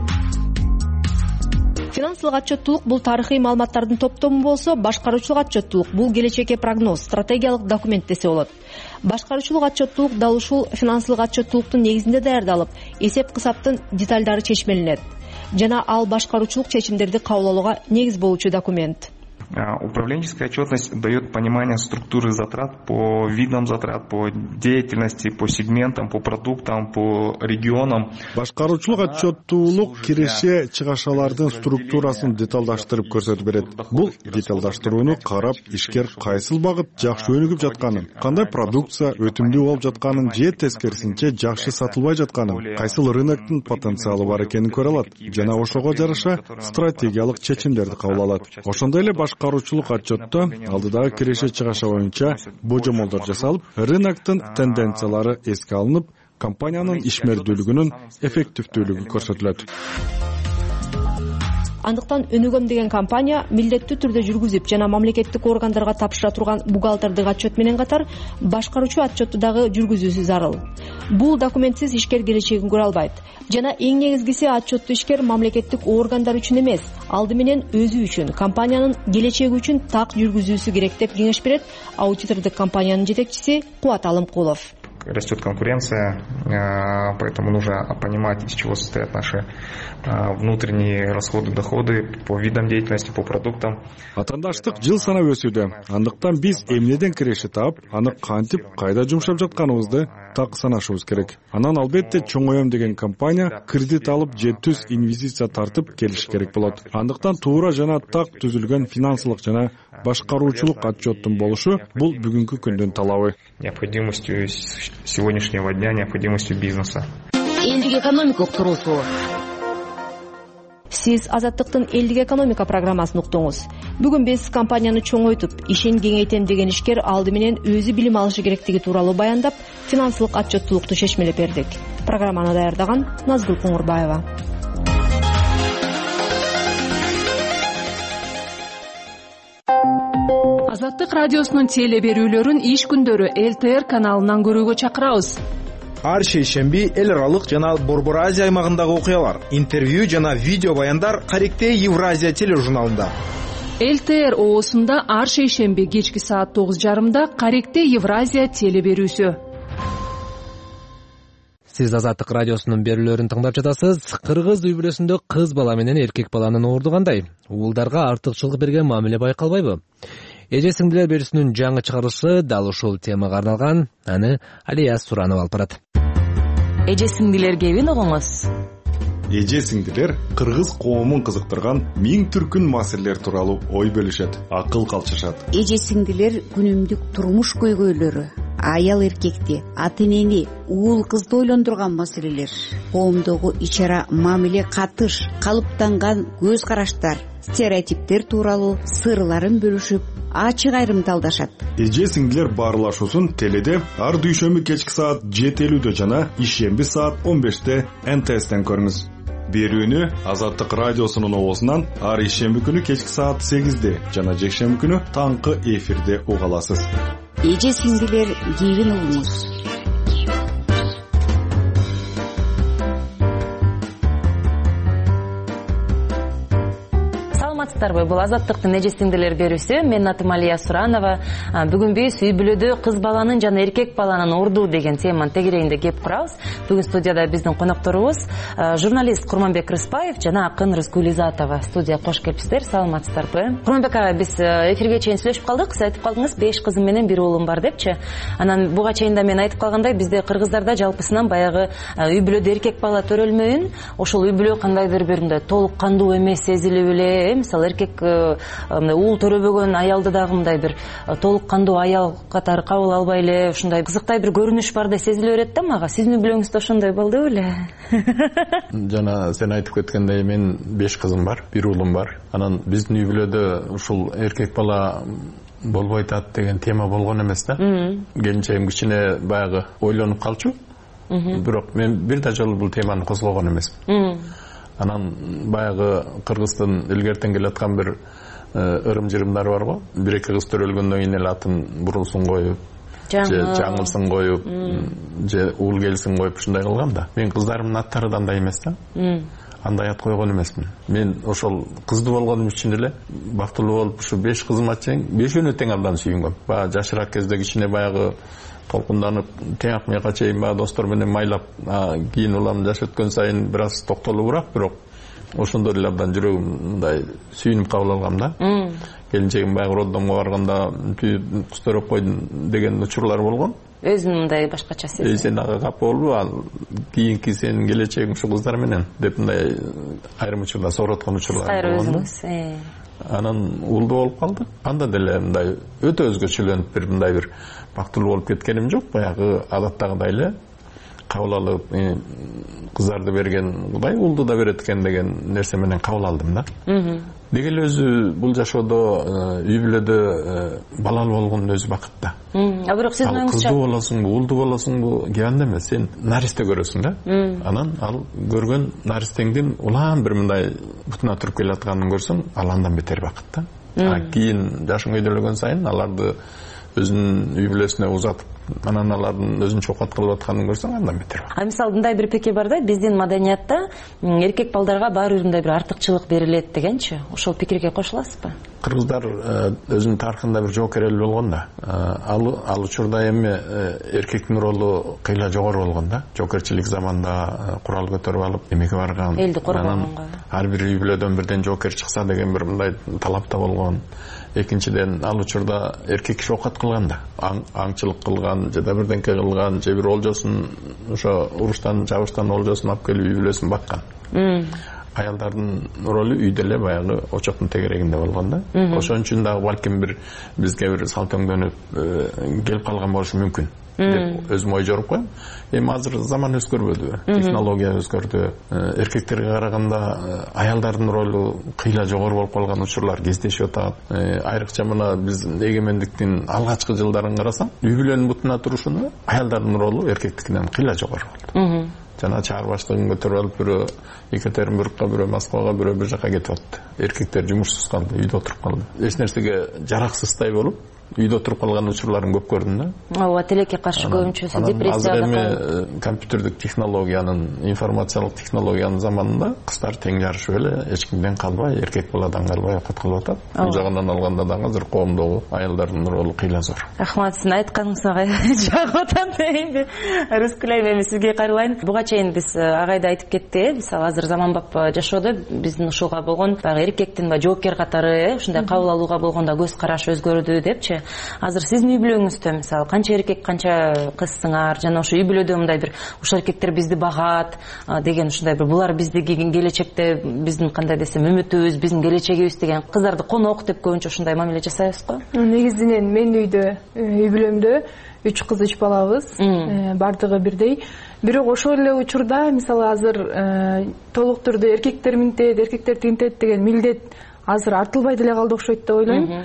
[SPEAKER 15] Финансылык отчеттуулук бул тарыхый маалыматтардын топтому болсо, башкаруучулук отчеттуулук бул келечекке прогноз, стратегиялык документ десе болот. Башкаруучулук отчеттуулук дал ушул финансылык отчеттуулуктун негизинде даярдалып, эсеп-кысаптын деталдары чечмелинет жана ал башкаруучулук чечимдерди кабыл алууга негиз болуучу документ.
[SPEAKER 20] Управленческая отчетность дает понимание структуры затрат по видам затрат, по деятельности, по сегментам, по продуктам, по регионам.
[SPEAKER 6] Башкаруучулук отчеттуулук киреше чыгашалардын структурасын деталдаштырып көрсөтүп берет. Бул деталдаштырууну карап, ишкер кайсыл багыт жакшы өнүгүп жатканын, кандай продукция өтүмдүү болуп жатканын же тескерисинче жакшы сатылбай жатканын, кайсыл рыноктун потенциалы бар экенин көрө алат жана ошого жараша стратегиялык чечимдерди кабыл алат. Ошондой эле башкаруучулук отчетто алдыдагы киреше чыгаша боюнча божомолдор жасалып, рыноктун тенденциялары эске алынып, компаниянын ишмердүүлүгүнүн эффективдүүлүгү көрсөтүлөт.
[SPEAKER 15] Андыктан өнүгөм деген компания милдеттүү түрдө жүргүзүп жана мамлекеттик органдарга тапшыра турган бухгалтердик отчет менен катар башкаруучу отчетту дагы жүргүзүүсү зарыл. Бул документсиз ишкер келечегин көрө албайт. Жана эң негизгиси отчетту ишкер мамлекеттик органдар үчүн эмес, алды менен өзү үчүн, компаниянын келечеги үчүн так жүргүзүүсү керек деп кеңеш берет аудитордук компаниянын жетекчиси Кубат Алымкулов.
[SPEAKER 20] Растет конкуренция, поэтому нужно понимать, из чего состоят наши внутренние расходы, доходы по видам деятельности, по продуктам.
[SPEAKER 6] Атандаштык жыл санап өсүүдө. Андыктан биз эмнеден киреше таап, аны кантип, кайда жумшап жатканыбызды так санашыбыз керек. Анан албетте чоңоем деген компания кредит алып, жетүүс инвестиция тартып келиш керек болот. Андыктан туура жана так түзүлгөн финансылык жана башкаруучулук отчеттун болушу бул бүгүнкү күндүн талабы.
[SPEAKER 20] Необходимостью сегодняшнего дня, необходимостью бизнеса.
[SPEAKER 19] Элдик экономика уктуруусу.
[SPEAKER 15] Сиз Азаттыктын элдик экономика программасын уктуңуз. Бүгүн биз компанияны чоңойтуп, ишин кеңейтем деген ишкер алды менен өзү билим алышы керектиги тууралуу баяндап, финансылык отчеттуулукту чечмелеп бердик. Программаны даярдаган Назгүл Коңурбаева.
[SPEAKER 21] Азаттык радиосунун теле берүүлөрүн иш күндөрү эл тэ эр каналынан көрүүгө чакырабыз.
[SPEAKER 22] Ар шейшемби эл аралык жана Борбор Азия аймагындагы окуялар, интервью жана видео баяндар Каректе Евразия тележурналында.
[SPEAKER 21] эл тэ эр оосунда ар шейшемби кечки саат тогуз жарымда Каректе Евразия теле берүүсү.
[SPEAKER 1] Сиз Азаттык радиосунун берүүлөрүн тыңдап жатасыз. Кыргыз үй бүлөсүндө кыз бала менен эркек баланын оорду кандай? Уулдарга артыкчылык берген мамиле байкалбайбы? Эже сиңдилер берүүсүнүн жаңы чыгарылышы дал ушул темага арналган. Аны Алия Суранова алып барат.
[SPEAKER 4] Эже сиңдилер кебин угуңуз.
[SPEAKER 7] Эже сиңдилер кыргыз коомун кызыктырган миң түркүн маселелер тууралуу ой бөлүшөт, акыл калчышат.
[SPEAKER 23] Эже сиңдилер күнүмдүк турмуш көйгөйлөрү, аял эркекти, ата энени, уул кызды ойлондурган маселелер, коомдогу ичара мамиле катыш, калыптанган көз караштар, стереотиптер тууралуу сырларын бөлүшүп, ачык айрымталдашат.
[SPEAKER 7] Эже сиңдилер баарлашуусун теледе ар дүйшөмбү кечки саат жети элүүдө жана ишемби саат он беште эн тэ эстен көрүңүз. Берүүнү Азаттык радиосунун оозунан ар ишемби күнү кечки саат сегизде жана жекшемби күнү таңкы эфирде уга аласыз.
[SPEAKER 23] Эже сиңдилер кебин угуңуз.
[SPEAKER 4] Саламатсыздарбы? Бул Азаттыктын эже сиңдилер берүүсү. Менин атым Алия Суранова. Бүгүн биз үй бүлөдө кыз баланын жана эркек баланын орду деген теманын тегерегинде кеп курабыз. Бүгүн студияда биздин конокторубуз журналист Курманбек Рыспаев жана акын Рыскүл Изатова. Студияга кош келипсиздер. Саламатсыздарбы? Курманбек ага, биз эфирге чейин сүйлөшүп калдык. Сиз айтып калдыңыз беш кызым менен бир уулум бар депчи. Анан буга чейин да мен айтып калгандай, бизде кыргыздарда жалпысынан баягы үй бүлөдө эркек бала төрөлмөйүн, ошол үй бүлө кандайдыр бир мындай толук кандуу эмес сезилип эле, мисалы эркек уул төрөбөгөн аялды дагы мындай бир толук кандуу аял катары кабыл албай эле ушундай кызыктай бир көрүнүш бардай сезиле берет да мага. Сиздин үй бүлөңүздө ошондой болду беле?
[SPEAKER 24] Жана сен айтып кеткендей, мен беш кызым бар, бир уулум бар. Анан биздин үй бүлөдө ушул эркек бала болбой атат деген тема болгон эмес да. Келинчегим кичине баягы ойлонуп калчу. Бирок мен бир да жолу бул теманы козгогон эмесмин. Анан баягы Кыргыздын илгертен келаткан бир ырым-жырымдары бар го. Бир эки кыз төрөлгөндөн кийин эле атын бурулсун коюп, же жаңылсын коюп, же уул келсин коюп ушундай кылгам да. Мен кыздарымдын аттары да андай эмес да. Андай ат койгон эмесмин. Мен ошол кызды болгонум үчүн эле бактылуу болуп ушу беш кызыма чейин бешөөнү тең абдан сүйүнгөм. Баягы жашыраак кезде кичине баягы толкунданып тең мыйга чейин баягы достор менен майлап кийин улам жаш өткөн сайын бир аз токтолуурак, бирок ошондо эле абдан жүрөгүм мындай сүйүнүп кабыл алгам да. Келинчегим баягы роддомго барганда кыз төрөп койдум деген учурлар болгон.
[SPEAKER 4] Өзүн мындай башкача сезди.
[SPEAKER 24] Сен ага капа болбу, ал кийинки сенин келечегиң ушу кыздар менен деп мындай айрым учурда сороткон учурлар болгон. Анан уулду болуп калды. Анда деле мындай өтө өзгөчөлөнүп бир мындай бир бактылуу болуп кеткеним жок. Баягы адаттагыдай эле кабыл алып кыздарды берген Кудай уулду да берет экен деген нерсе менен кабыл алдым да. Деги эле өзү бул жашоодо үй бүлөдө балалуу болгондун өзү бакыт да.
[SPEAKER 4] А бирок сиздин оюңузча
[SPEAKER 24] кызды болосуңбу, уулду болосуңбу кээ анда эмес, сен наристе көрөсүң да. Анан ал көргөн наристеңдин улам бир мындай бутуна туруп келатканын көрсөң, ал андан бетер бакыт да. А кийин жашың өйдөлөгөн сайын аларды өзүнүн үй бүлөсүнө узатып, анан алардын өзүн чокат кылып атканын көрсөң, андан бетер.
[SPEAKER 4] А мисалы мындай бир пикир бар да, биздин маданиятта эркек балдарга баары бир мындай бир артыкчылык берилет дегенчи. Ошол пикирге кошуласызбы?
[SPEAKER 24] Кыргыздар өзүнүн тарыхында бир жоокер эл болгон да. Ал ал учурда эми эркектин ролу кыйла жогору болгон да. Жоокерчилик заманда курал көтөрүп алып эмеге барган.
[SPEAKER 4] Элди коргогонго.
[SPEAKER 24] Ар бир үй бүлөдөн бирден жоокер чыкса деген бир мындай талап да болгон. Экинчиден, ал учурда эркек киши оокат кылган да. Аңчылык кылган, же да бирденке кылган, же бир олжосун, ошо уруштан, жабыштан олжосун алып келип үй бүлөсүн баккан. Аялдардын ролу үйдө эле баягы очоктун тегерегинде болгон да. Ошон үчүн дагы балким бир бизге бир салт өңдөнүп келип калган болушу мүмкүн деп өзүм ой жоруп коем. Эми азыр заман өзгөрбөдүбү? Технология өзгөрдү. Эркектерге караганда аялдардын ролу кыйла жогору болуп калган учурлар кездешип атат. Айрыкча мына биз эгемендиктин алгачкы жылдарын карасаң, үй бүлөнүн бутуна турушунда аялдардын ролу эркектикинен кыйла жогору болду. Жана чаар баштыгын көтөрүп алып бирөө Екатеринбургка, бирөө Москвага, бирөө бир жака кетип атты. Эркектер жумушсуз калды, үйдө отуруп калды. Эч нерсеге жараксыздай болуп, үйдө туруп калган учурларын көп көрдүм да.
[SPEAKER 4] Ооба, тилекке каршы көбүнчөсү депрессияга.
[SPEAKER 24] Азыр эми компьютердик технологиянын, информациялык технологиянын заманында кыздар тең жарышып эле эч кимден калбай, эркек баладан калбай окут кылып атат. Бул жагынан алганда дагы азыр коомдогу аялдардын ролу кыйла зор.
[SPEAKER 4] Рахмат, сиздин айтканыңызга жагып атат. Эми Рыскүлайым, эми сизге кайрылайын. Буга чейин биз агайда айтып кетти, мисалы азыр заманбап жашоодо биздин ушуга болгон дагы эркектин жоопкер катары, ушундай кабыл алууга болгондо көз караш өзгөрдү депчи. Азыр сиздин үй бүлөңүздө мисалы канча эркек, канча кызсыңар, жана ошо үй бүлөдө мындай бир ушул эркектер бизди багат деген ушундай бир булар бизди келечекте биздин кандай десем үмүтүбүз, биздин келечегибиз деген кыздарды конок деп көбүнчө ушундай мамиле жасайбыз го.
[SPEAKER 2] Негизинен менин үйдө, үй бүлөмдө үч кыз үч балабыз, бардыгы бирдей. Бирок ошол эле учурда мисалы азыр толук түрдө эркектер минтет, эркектер тинтет деген милдет азыр артылбай деле калды окшойт деп ойлойм.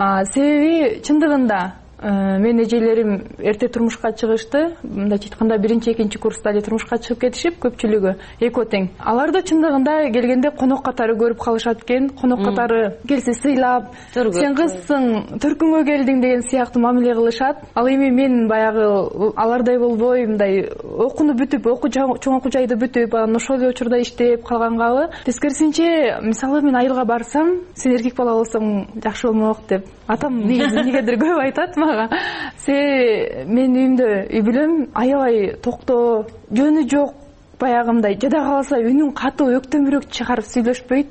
[SPEAKER 2] Себеби чындыгында менин эжелерим эрте турмушка чыгышты. Мындайча айтканда биринчи, экинчи курста эле турмушка чыгып кетишип, көпчүлүгү экөө тең. Аларды чындыгында келгенде конок катары көрүп калышат экен. Конок катары келсе сыйлап, сен кызсың, төркүнгө келдиң деген сыяктуу мамиле кылышат. Ал эми мен баягы алардай болбой, мындай окууну бүтүп, окуу чоң окуу жайды бүтүп, анан ошол эле учурда иштеп калгангабы. Тескерисинче, мисалы мен айылга барсам, сен эркек бала болсоң жакшы болмок деп атам негедир көп айтат мага. Се менин үйүмдө үй бүлөм аябай токтоо, жөнү жок, баягындай жада калса үнүн катуу өктөмүрөөк чыгарып сүйлөшпөйт.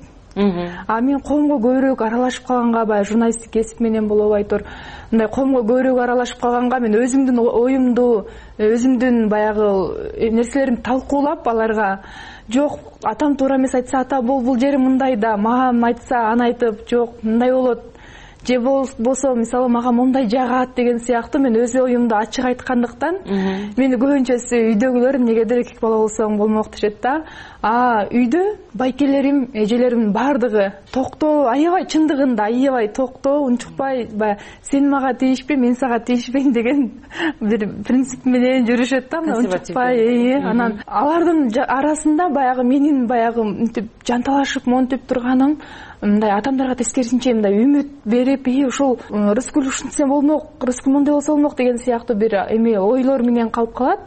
[SPEAKER 2] А мен коомго көбүрөөк аралашып калганга, баягы журналисттик кесип менен болобу айтор, мындай коомго көбүрөөк аралашып калганга мен өзүмдүн оюмду, өзүмдүн баягы нерселеримди талкуулап аларга жок, атам туура эмес айтса, ата бул бул жери мындай да, мага айтса аны айтып, жок, мындай болот. Же болсо мисалы мага мондай жагат деген сыяктуу мен өз оюмду ачык айткандыктан мени көбүнчөсү үйдөгүлөр негедир эркек бала болсоң болмок дешет да. А үйдө байкелерим, эжелеримдин бардыгы токтоо, аябай чындыгында аябай токтоо, унчукпай, баягы сен мага тийишпе, мен сага тийишпейм деген бир принцип менен жүрүшөт да, унчукпай. Анан алардын арасында баягы менин баягы мынтип жанталашып, монтип турганым мындай атамдарга тескерисинче мындай үмүт берип, и ушул Рыскүл ушинтсе болмок, Рыскүл мондай болсо болмок деген сыяктуу бир эме ойлор менен калып калат.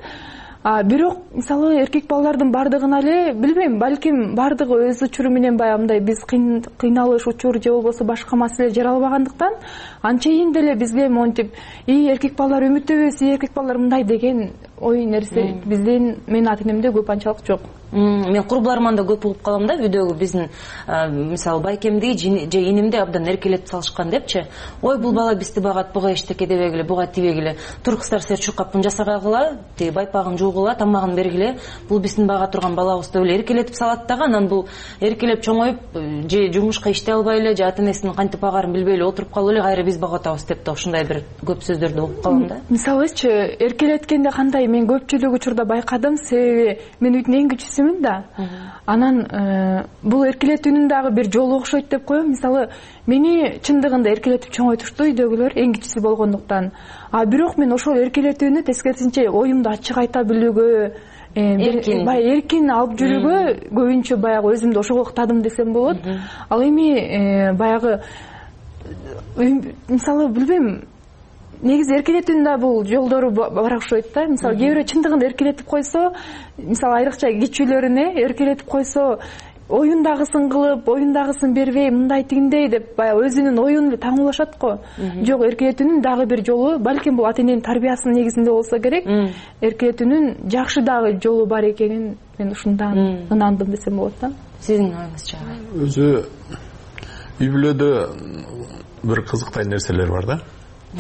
[SPEAKER 2] А бирок мисалы эркек балдардын бардыгына эле билбейм, балким бардыгы өз учуру менен баягы мындай биз кыйналыш учур же болбосо башка маселе жаралбагандыктан анчейин деле бизге монтип, и эркек балдар үмүттөбүз, и эркек балдар мындай деген ой нерсе биздин менин ата энемде көп анчалык жок.
[SPEAKER 4] Мен курбуларыман да көп угуп калам да, үйдөгү биздин мисалы байкемди же инимди абдан эркелетип салышкан депчи. Ой, бул бала бизди багат, буга эчтеке дебегиле, буга тибегиле. Тур кыздар, сен чуркапын жасагыла, тиги байпагын жуугула, тамагын бергиле. Бул биздин бага турган балабыз деп эле эркелетип салат дагы, анан бул эркелеп чоңоюп, же жумушка иштей албай эле, же ата энесинин кантип багарын билбей эле отуруп калып эле кайра биз багып атабыз деп да ушундай бир көп сөздөрдү угуп калам да.
[SPEAKER 2] Мисалычы, эркелеткенде кандай мен көпчүлүк учурда байкадым, себеби мен үйдүн эң кичүүсүмүн да. Анан бул эркелетүүнүн дагы бир жолу окшойт деп коем. Мисалы, мени чындыгында эркелетип чоңойтушту үйдөгүлөр, эң кичиси болгондуктан. А бирок мен ошол эркелетүүнү тескерисинче оюмду ачык айта билүүгө, баягы эркин алып жүрүүгө көбүнчө баягы өзүмдү ошого уктадым десем болот. Ал эми баягы мисалы билбейм, негизи эркелетүүнүн да бул жолдору бар окшойт да. Мисалы кээ бирөө чындыгында эркелетип койсо, мисалы айрыкча кичүүлөрүнө эркелетип койсо, оюндагысын кылып, оюндагысын бербей, мындай тигиндей деп баягы өзүнүн оюн эле таңуулашат го. Жок, эркелетүүнүн дагы бир жолу, балким бул ата эненин тарбиясынын негизинде болсо керек, эркелетүүнүн жакшы дагы жолу бар экенин мен ушундан ынандым десем болот да.
[SPEAKER 4] Сиздин оюңузча?
[SPEAKER 24] Өзү үй бүлөдө бир кызыктай нерселер бар да.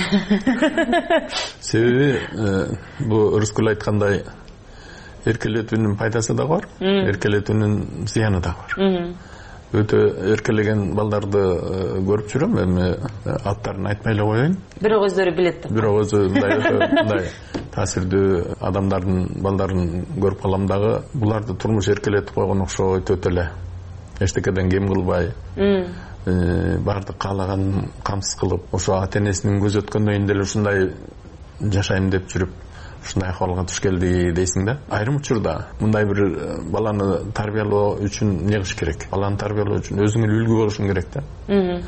[SPEAKER 24] Себеби бул Рыскүл айткандай эркелетүүнүн пайдасы да бар, эркелетүүнүн зыяны да бар. Өтө эркелеген балдарды көрүп жүрөм, эми аттарын айтпай эле коеюн.
[SPEAKER 4] Бирок өздөрү билет да.
[SPEAKER 24] Бирок өзү мындай таасирдүү адамдардын балдарын көрүп калам дагы, буларды турмуш эркелетип койгон окшойт өтө эле. Эчтекеден кем кылбай, барды каалаганын камсыз кылып, ошо ата энесинин көз өткөндөн деле ушундай жашайм деп жүрүп, ушундай акыбалга туш келди дейсиң да. Айрым учурда мындай бир баланы тарбиялоо үчүн эмне кылыш керек? Баланы тарбиялоо үчүн өзүңө үлгү болушуң керек да.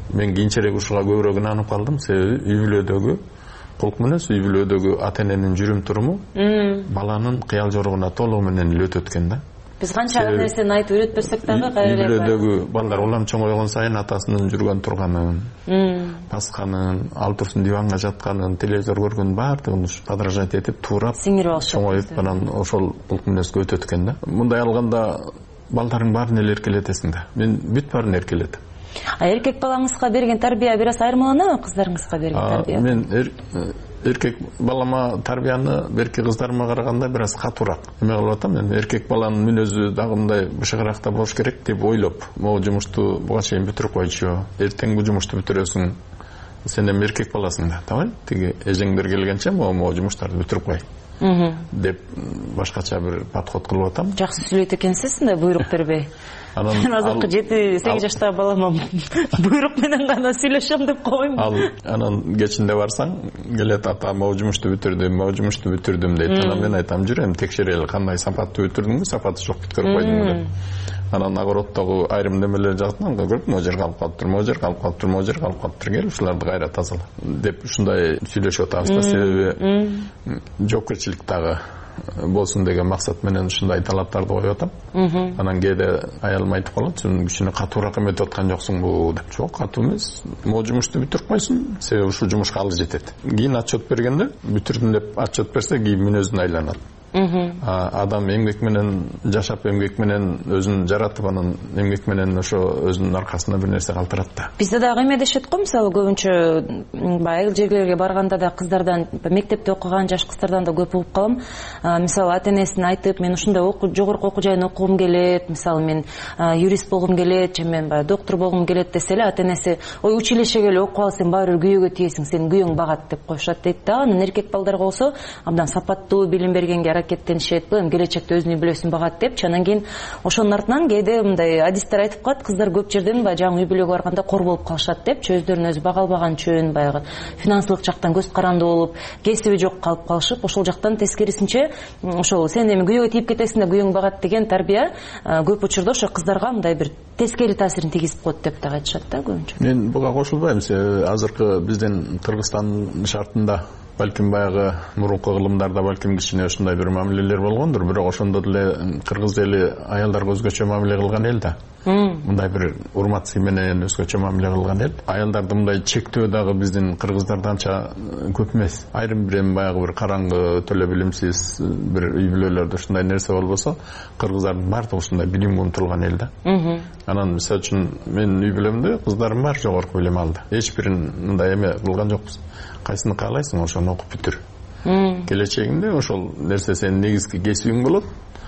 [SPEAKER 24] мен кийинчерээк ушуга көбүрөөк ынанып калдым. Себеби үй бүлөдөгү кулк мүнөз, үй бүлөдөгү ата эненин жүрүм туруму баланын кыял жоругуна толугу менен эле өтөт экен да.
[SPEAKER 4] Биз канча нерсени айтып үйрөтпөсөк дагы кайра
[SPEAKER 24] үй бүлөдөгү балдар улам чоңойгон сайын атасынын жүргөн турганын, басканын, ал турсун диванга жатканын, телевизор көргөнүн баардыгын подражать этип, туурап, чоңоюп, анан ошол кулк мүнөзгө өтөт экен да. Мындай алганда балдардын баарын эле эркелетесиң да. Мен бүт баарын эркелетем.
[SPEAKER 4] А эркек балаңызга берген тарбия бир аз айырмаланабы кыздарыңызга берген тарбия?
[SPEAKER 24] Мен эркек балама тарбияны берки кыздарыма караганда бир аз катуураак эме кылып атам. Мен эркек баланын мүнөзү дагы мындай бышыгыраак да болуш керек деп ойлоп, могу жумушту буга чейин бүтүрүп койчу, эртең бул жумушту бүтүрөсүң, сен эми эркек баласың да, тамам? Тиги эжеңдер келгенче могу жумуштарды бүтүрүп кой деп башкача бир подход кылып атам.
[SPEAKER 4] Жакшы сүйлөйт экенсиз, мындай буйрук бербей. Мен азыркы жети сегиз жаштагы балама буйрук менен гана сүйлөшөм деп коймун.
[SPEAKER 24] Ал анан кечинде барсаң, келет ата могу жумушту бүтүрдүм, могу жумушту бүтүрдүм дейт. Анан мен айтам, жүрөм текшерели, кандай сапаттуу бүтүрдүңбү, сапаты жок бүткөрүп койдуңбу деп. Анан огороттогу айрым немелер жактан көрүп, могу жер калып калыптыр, могу жер калып калыптыр, могу жер калып калыптыр, кел ушуларды кайра тазала деп ушундай сүйлөшүп атабыз да. Себеби жоопкерчилик дагы болсун деген максат менен ушундай талаптарды коюп атам. Анан кээде аялым айтып калат, сен кичине катуураак эметип аткан жоксуңбу деп. Жок, катуу эмес. Могу жумушту бүтүрүп койсун, себеби ушул жумушка ал жетет. Кийин отчет бергенде, бүтүрдүм деп отчет берсе, кийин мүнөзүнө айланат. Адам эмгек менен жашап, эмгек менен өзүн жаратып, анан эмгек менен ошо өзүнүн аркасына бир нерсе калтырат да.
[SPEAKER 4] Бизде дагы эме дешет го, мисалы көбүнчө баягы айыл жерлерге барганда да кыздардан, мектепте окуган жаш кыздардан да көп угуп калам. Мисалы ата энесине айтып, мен ушундай жогорку окуу жайын окугум келет, мисалы мен юрист болгум келет, же мен баягы доктор болгум келет десе эле, ата энеси, ой училищеге эле окуп ал, сен баары бир күйөөгө тиесиң, сенин күйөөң багат деп коюшат дейт да. Анан эркек балдарга болсо абдан сапаттуу билим бергенге аракеттенишет, бул эми келечекте өзүнүн үй бүлөсүн багат депчи. Анан кийин ошонун артынан кээде мындай адистер айтып калат, кыздар көп жерден баягы жаңы үй бүлөгө барганда кор болуп калышат депчи, өздөрүн өзү бага албаган үчүн, баягы финансылык жактан көз каранды болуп, кесиби жок калып калышып, ошол жактан тескерисинче ошол сен эми күйөөгө тийип кетесиң да күйөөң багат деген тарбия көп учурда ошо кыздарга мындай бир тескери таасирин тийгизип коет деп да айтышат да көбүнчө.
[SPEAKER 24] Мен буга кошулбайм. Азыркы биздин Кыргызстан шартында балким баягы мурунку кылымдарда балким кичине ушундай бир мамилелер болгондур, бирок ошондо деле кыргыз эли аялдарга өзгөчө мамиле кылган эл да. Мындай бир урмат сый менен өзгөчө мамиле кылган эл. Аялдарды мындай чектөө дагы биздин кыргыздарда анча көп эмес. Айрым бир баягы бир караңгы, төлө билимсиз бир үй бүлөлөрдө ушундай нерсе болбосо, кыргыздардын баардыгы ушундай билимге умтулган эл да. Анан мисалы үчүн менин үй бүлөмдө кыздарым бар, жогорку билим алды. Эч бирин мындай эме кылган жокпуз. Кайсыны каалайсың, ошону окуп бүтүр. Келечегинде ошол нерсе сенин негизги кесибиң болот.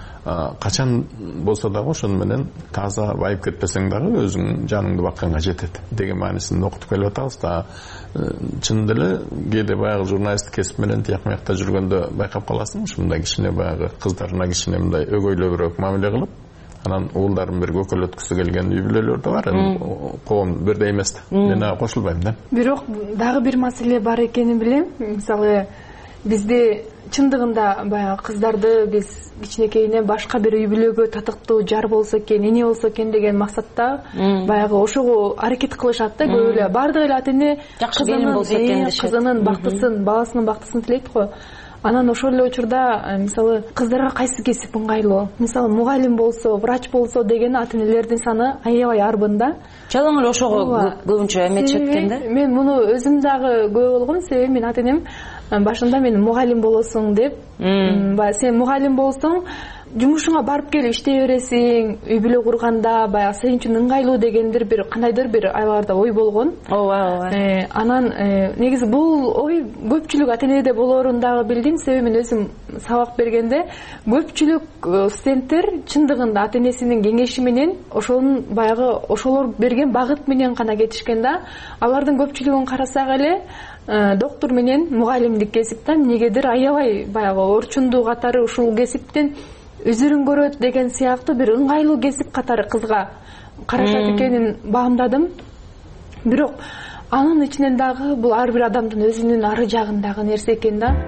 [SPEAKER 24] Качан болсо дагы ошону менен таза байып кетпесең дагы өзүң жаныңды бакканга жетет деген маанисинде окутуп келип атабыз да. Чынында эле кээде баягы журналисттик кесип менен тияк мыякта жүргөндө байкап каласың, ушундай кичине баягы кыздарына кичине мындай өгөйлөбүрөөк мамиле кылып, анан уулдарын бир көкөлөткүсү келген үй бүлөлөр да бар. Коом бирдей эмес да. Мен ага кошулбайм да.
[SPEAKER 2] Бирок дагы бир маселе бар экенин билем. Мисалы бизде чындыгында баягы кыздарды биз кичинекейинен башка бир үй бүлөгө татыктуу жар болсо экен, эне болсо экен деген максатта баягы ошого аракет кылышат да. Көп эле баардык эле ата эне
[SPEAKER 4] жакшы келин болсо экен дешет.
[SPEAKER 2] Кызынын бактысын, баласынын бактысын тилейт го. Анан ошол эле учурда мисалы кыздарга кайсы кесип ыңгайлуу? Мисалы мугалим болсо, врач болсо деген ата энелердин саны аябай арбын да.
[SPEAKER 4] Жалаң эле ошого көбүнчө эметишет экен да.
[SPEAKER 2] Мен муну өзүм дагы күбө болгом, себеби менин ата энем башында мени мугалим болосуң деп, баягы сен мугалим болсоң, жумушуңа барып келип иштей бересиң, үй бүлө курганда баягы сен үчүн ыңгайлуу дегендир бир кандайдыр бир аяларда ой болгон.
[SPEAKER 4] Ооба, ооба.
[SPEAKER 2] Анан негизи бул ой көпчүлүк ата энеде болоорун дагы билдим, себеби мен өзүм сабак бергенде көпчүлүк студенттер чындыгында ата энесинин кеңеши менен ошонун баягы ошолор берген багыт менен гана кетишкен да. Алардын көпчүлүгүн карасак эле доктор менен мугалимдик кесипте эмнегедир аябай баягы орчундуу катары ушул кесиптен өзүрүн көрөт деген сыяктуу бир ыңгайлуу кесип катары кызга карашат экенин баамдадым. Бирок анын ичинен дагы бул ар бир адамдын өзүнүн ары жагындагы нерсе экен да.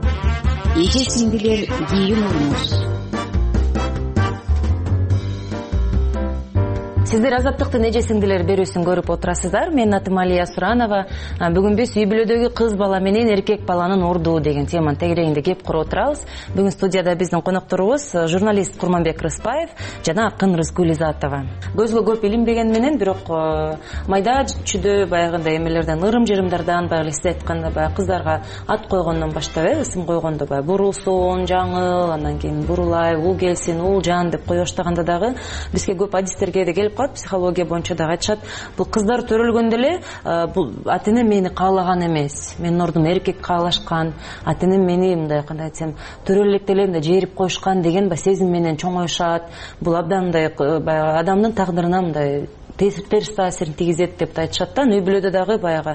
[SPEAKER 23] Эже сиңдилер кийин урмуш.
[SPEAKER 4] Сиздер Азаттыктын эже сиңдилер берүүсүн көрүп отурасыздар. Менин атым Алия Суранова. Бүгүн биз үй бүлөдөгү кыз бала менен эркек баланын ордуу деген теманын тегерегинде кеп куруп отурабыз. Бүгүн студияда биздин конокторубуз журналист Курманбек Рыспаев жана акын Рыскүл Изатова. Көзгө көп илинбеген менен, бирок майда чүдө баягындай эмелерден, ырым-жырымдардан, баягы сиз айткандай баягы кыздарга ат койгондон баштап, э, ысым койгондо баягы Бурулсун, Жаңыл, андан кийин Бурулай, Ул келсин, Ул жан деп кое баштаганда дагы бизге көп адистерге да келип калат, психология боюнча дагы айтышат. Бул кыздар төрөлгөндө эле бул ата-эне мени каалаган эмес, менин ордума эркек каалашкан, ата-энем мени мындай кандай айтсам төрөлө электе эле мындай жээрип коюшкан деген баягы сезим менен чоңоюшат. Бул абдан мындай баягы адамдын тагдырына мындай терс таасирин тигизет деп айтышат да. Үй бүлөдө дагы баягы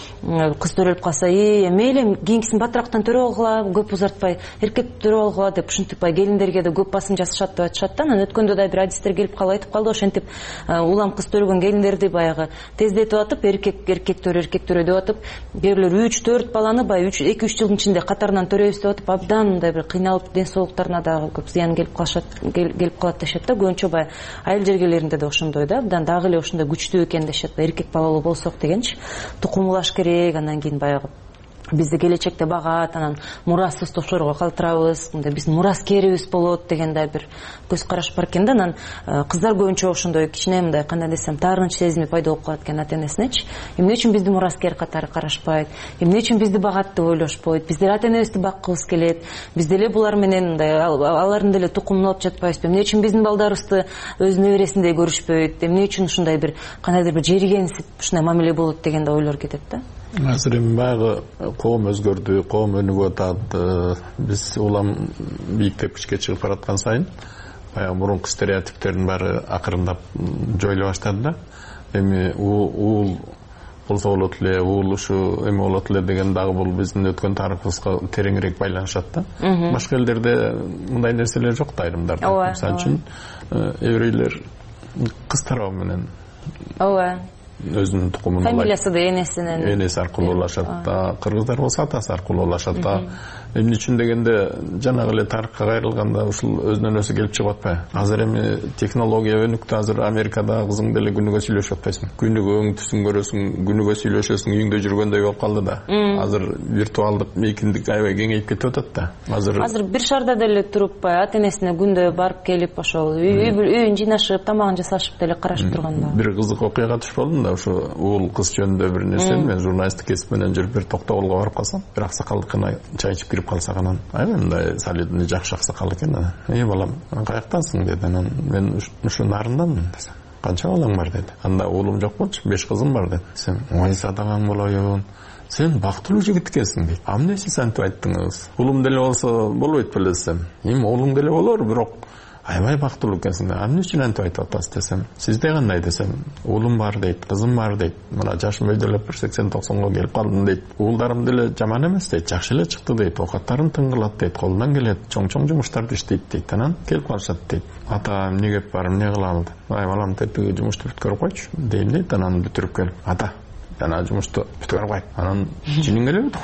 [SPEAKER 4] кыз төрөлүп калса, и мейли кийинкисин батырактан төрөп алгыла, көп узартпай эркек төрөп алгыла деп ушинтип баягы келиндерге да көп басым жасашат деп айтышат да. Анан өткөндө да бир адистер келип калып айтып калды, ошентип улам кыз төрөлгөн келиндерди баягы тездетип атып, эркек эркек төрө эркек төрө деп атып, бирөөлөр үч төрт баланы баягы эки үч жылдын ичинде катарынан төрөйбүз деп атып, абдан мындай бир кыйналып, ден соолуктарына дагы көп зыян келип калышат, келип калат дешет да. Көбүнчө баягы айыл жергелеринде да ошондой да, абдан дагы эле ошондой күчтүү экен дешет. Эркек балалуу болсок дегенчи, тукумулаш керек, анан кийин баягы бизди келечекте багат, анан мурасыз топшорго калтырабыз, мындай биздин мураскерибиз болот дегендей бир көз караш бар экен да. Анан кыздар көбүнчө ошондой кичине мындай кандай десем таарынч сезими пайда болуп калат экен ата-энесинечи. Эмне үчүн бизди мураскер катары карашпайт, эмне үчүн бизди багат деп ойлошпойт, биздер ата-энебизди баккыбыз келет, биз деле булар менен мындай алардын деле тукумун алып жатпайбызбы, эмне үчүн биздин балдарыбызды өз небересиндей көрүшпөйт, эмне үчүн ушундай бир кандайдыр бир жергенсип ушундай мамиле болот деген да ойлор кетет да.
[SPEAKER 24] Азыр эми баягы коом өзгөрдү, коом өнүгүп атат. Биз улам биектепкичке чыгып бараткан сайын баягы мурунку стереотиптердин баары акырындап жоюла баштады да. Эми уул болсо болот эле, уул ушу эме болот эле деген дагы бул биздин өткөн тарыхыбызга тереңирээк байланышат да. Башка элдерде мындай нерселер жок да, айрымдарда. Мисалы үчүн еврейлер кыз тарабы менен
[SPEAKER 4] ооба
[SPEAKER 24] өзүнүн тукумун
[SPEAKER 4] фамилиясы да энесинен
[SPEAKER 24] энеси аркылуу улашат да. Кыргыздар болсо атасы аркылуу улашат да. Эмне үчүн дегенде жанагы эле тарыхка кайрылганда ушул өзүнөн өзү келип чыгып атпайбы? Азыр эми технология өнүктү, азыр Америкада кызың деле күнүгө сүйлөшүп атпайсың. Күнүгө өң түсүн көрөсүң, күнүгө сүйлөшөсүң, үйүңдө жүргөндөй болуп калды да. Азыр виртуалдык мейкиндик аябай кеңейип кетип атат да. Азыр
[SPEAKER 4] азыр бир шаарда деле туруп ата-энесине күндө барып келип ошол үйүн жыйнашып, тамагын жасашып деле карашып турган да.
[SPEAKER 24] Бир кызык окуяга туш болдум да, ушу уул кыз жөнүндө бир нерсени мен журналисттик кесип менен жүрүп бир токтогулга барып калсам, бир аксакалдыкына чай ичип кирип калсак, анан аябай мындай солидный жакшы аксакал экен. Анан эй балам, каяктансың деди. Анан мен ушу нарынданмын десем, канча балаң бар деди. Анда уулум жок болчу, беш кызым бар деди. Десем, ой садаган болоюн, сен бактылуу жигит экенсиң дейт. А эмне сиз антип айттыңыз? Уулум деле болсо болбойт беле десем. Эми уулуң деле болор, бирок аябай бактылуу экенсиң. А эмне үчүн антип айтып атасыз десем, сизде кандай десем, уулум бар дейт, кызым бар дейт. Мына жашым өйдөлөп бир сексен токсонго келип калдым дейт. Уулдарым деле жаман эмес дейт, жакшы эле чыкты дейт, оокаттарын тыңгылат дейт, колунан келет, чоң-чоң жумуштарды иштейт дейт. Анан келип калышат дейт. Ата, эмне кеп бар, эмне кылалы? Ай балам, тетиги жумушту бүткөрүп койчу дейм дейт. Анан бүтүрүп келип, ата, жана жумушту бүткөрүп кой. Анан жиниң келеби?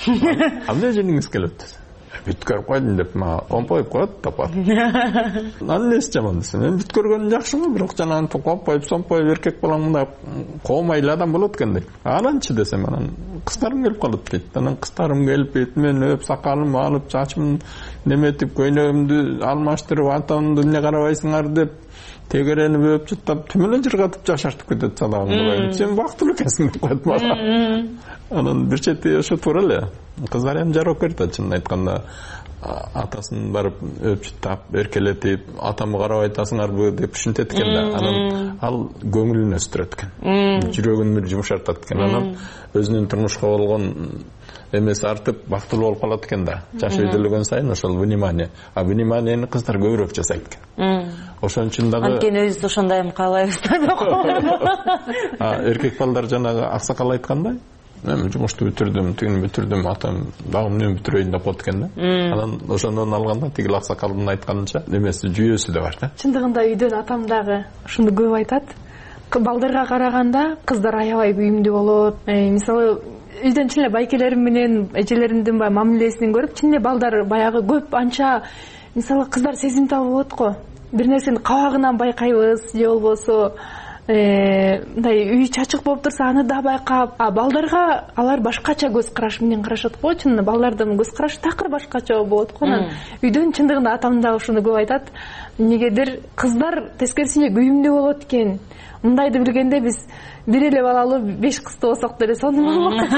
[SPEAKER 24] А эмне жиниңиз келет? Бүткөрүп койдум деп мага компоюп коет тапат. Анан эмнеси жаман десем, мен бүткөргөнүм жакшымы, бирок жанагы компоюп, сомпоюп эркек балаң мындай коомайлы адам болот экен дейт. Ананчы десем, анан кыздарым келип калат дейт. Анан кыздарым келип, бетимен өп, сакалым алып, чачымын неметип, көйнөгүмдү алмаштырып, атамды эмне карабайсыңар деп тегеренип өп жыттап, түмөлөн жыргатып жашартып кетет садагым. Сен бактылуу экенсиң деп коет бала. Анан бир чети ошо туура эле. Кыздар эми жарок берет, чынын айтканда. Атасын барып өп жыттап, эркелетип, атамы карабай атасыңарбы деп ушинтет экен да. Анан ал көңүлүн өстүрөт экен. Жүрөгүн бир жумшартат экен. Анан өзүнүн турмушка болгон эмеси артып, бактылуу болуп калат экен да. Жаш өйдөлгөн сайын ошол внимание. А вниманиени кыздар көбүрөөк жасайт экен. Ошон үчүн дагы
[SPEAKER 4] анткени өзүбүз ошондойм каалайбыз да.
[SPEAKER 24] А эркек балдар жанагы аксакал айткандай, мен жумушту бүтүрдүм, тигини бүтүрдүм, атам дагы эмне бүтүрөйүн деп коет экен да. Анан ошондон алганда тигил аксакалдын айтканынча эмеси жүйөсү да бар да.
[SPEAKER 2] Чындыгында үйдөн атам дагы ушуну көп айтат. Балдарга караганда кыздар аябай күйүмдүү болот. Мисалы үйдөн чын эле байкелерим менен эжелеримдин баягы мамилесинен көрүп, чын эле балдар баягы көп анча, мисалы кыздар сезимтал болот го. бир нерсени кабагынан байкайбыз же болбосо мындай үй чачык болуп турса аны да байкап, а балдарга алар башкача көз караш менен карашат го. Чын балдардын көз карашы такыр башкача болот го. Анан үйдөн чындыгында атам да ушуну көп айтат. Эмнегедир кыздар тескерисинче күйүмдүү болот экен. Мындайды билгенде биз бир эле балалуу беш кызды болсок деле сонун болмок.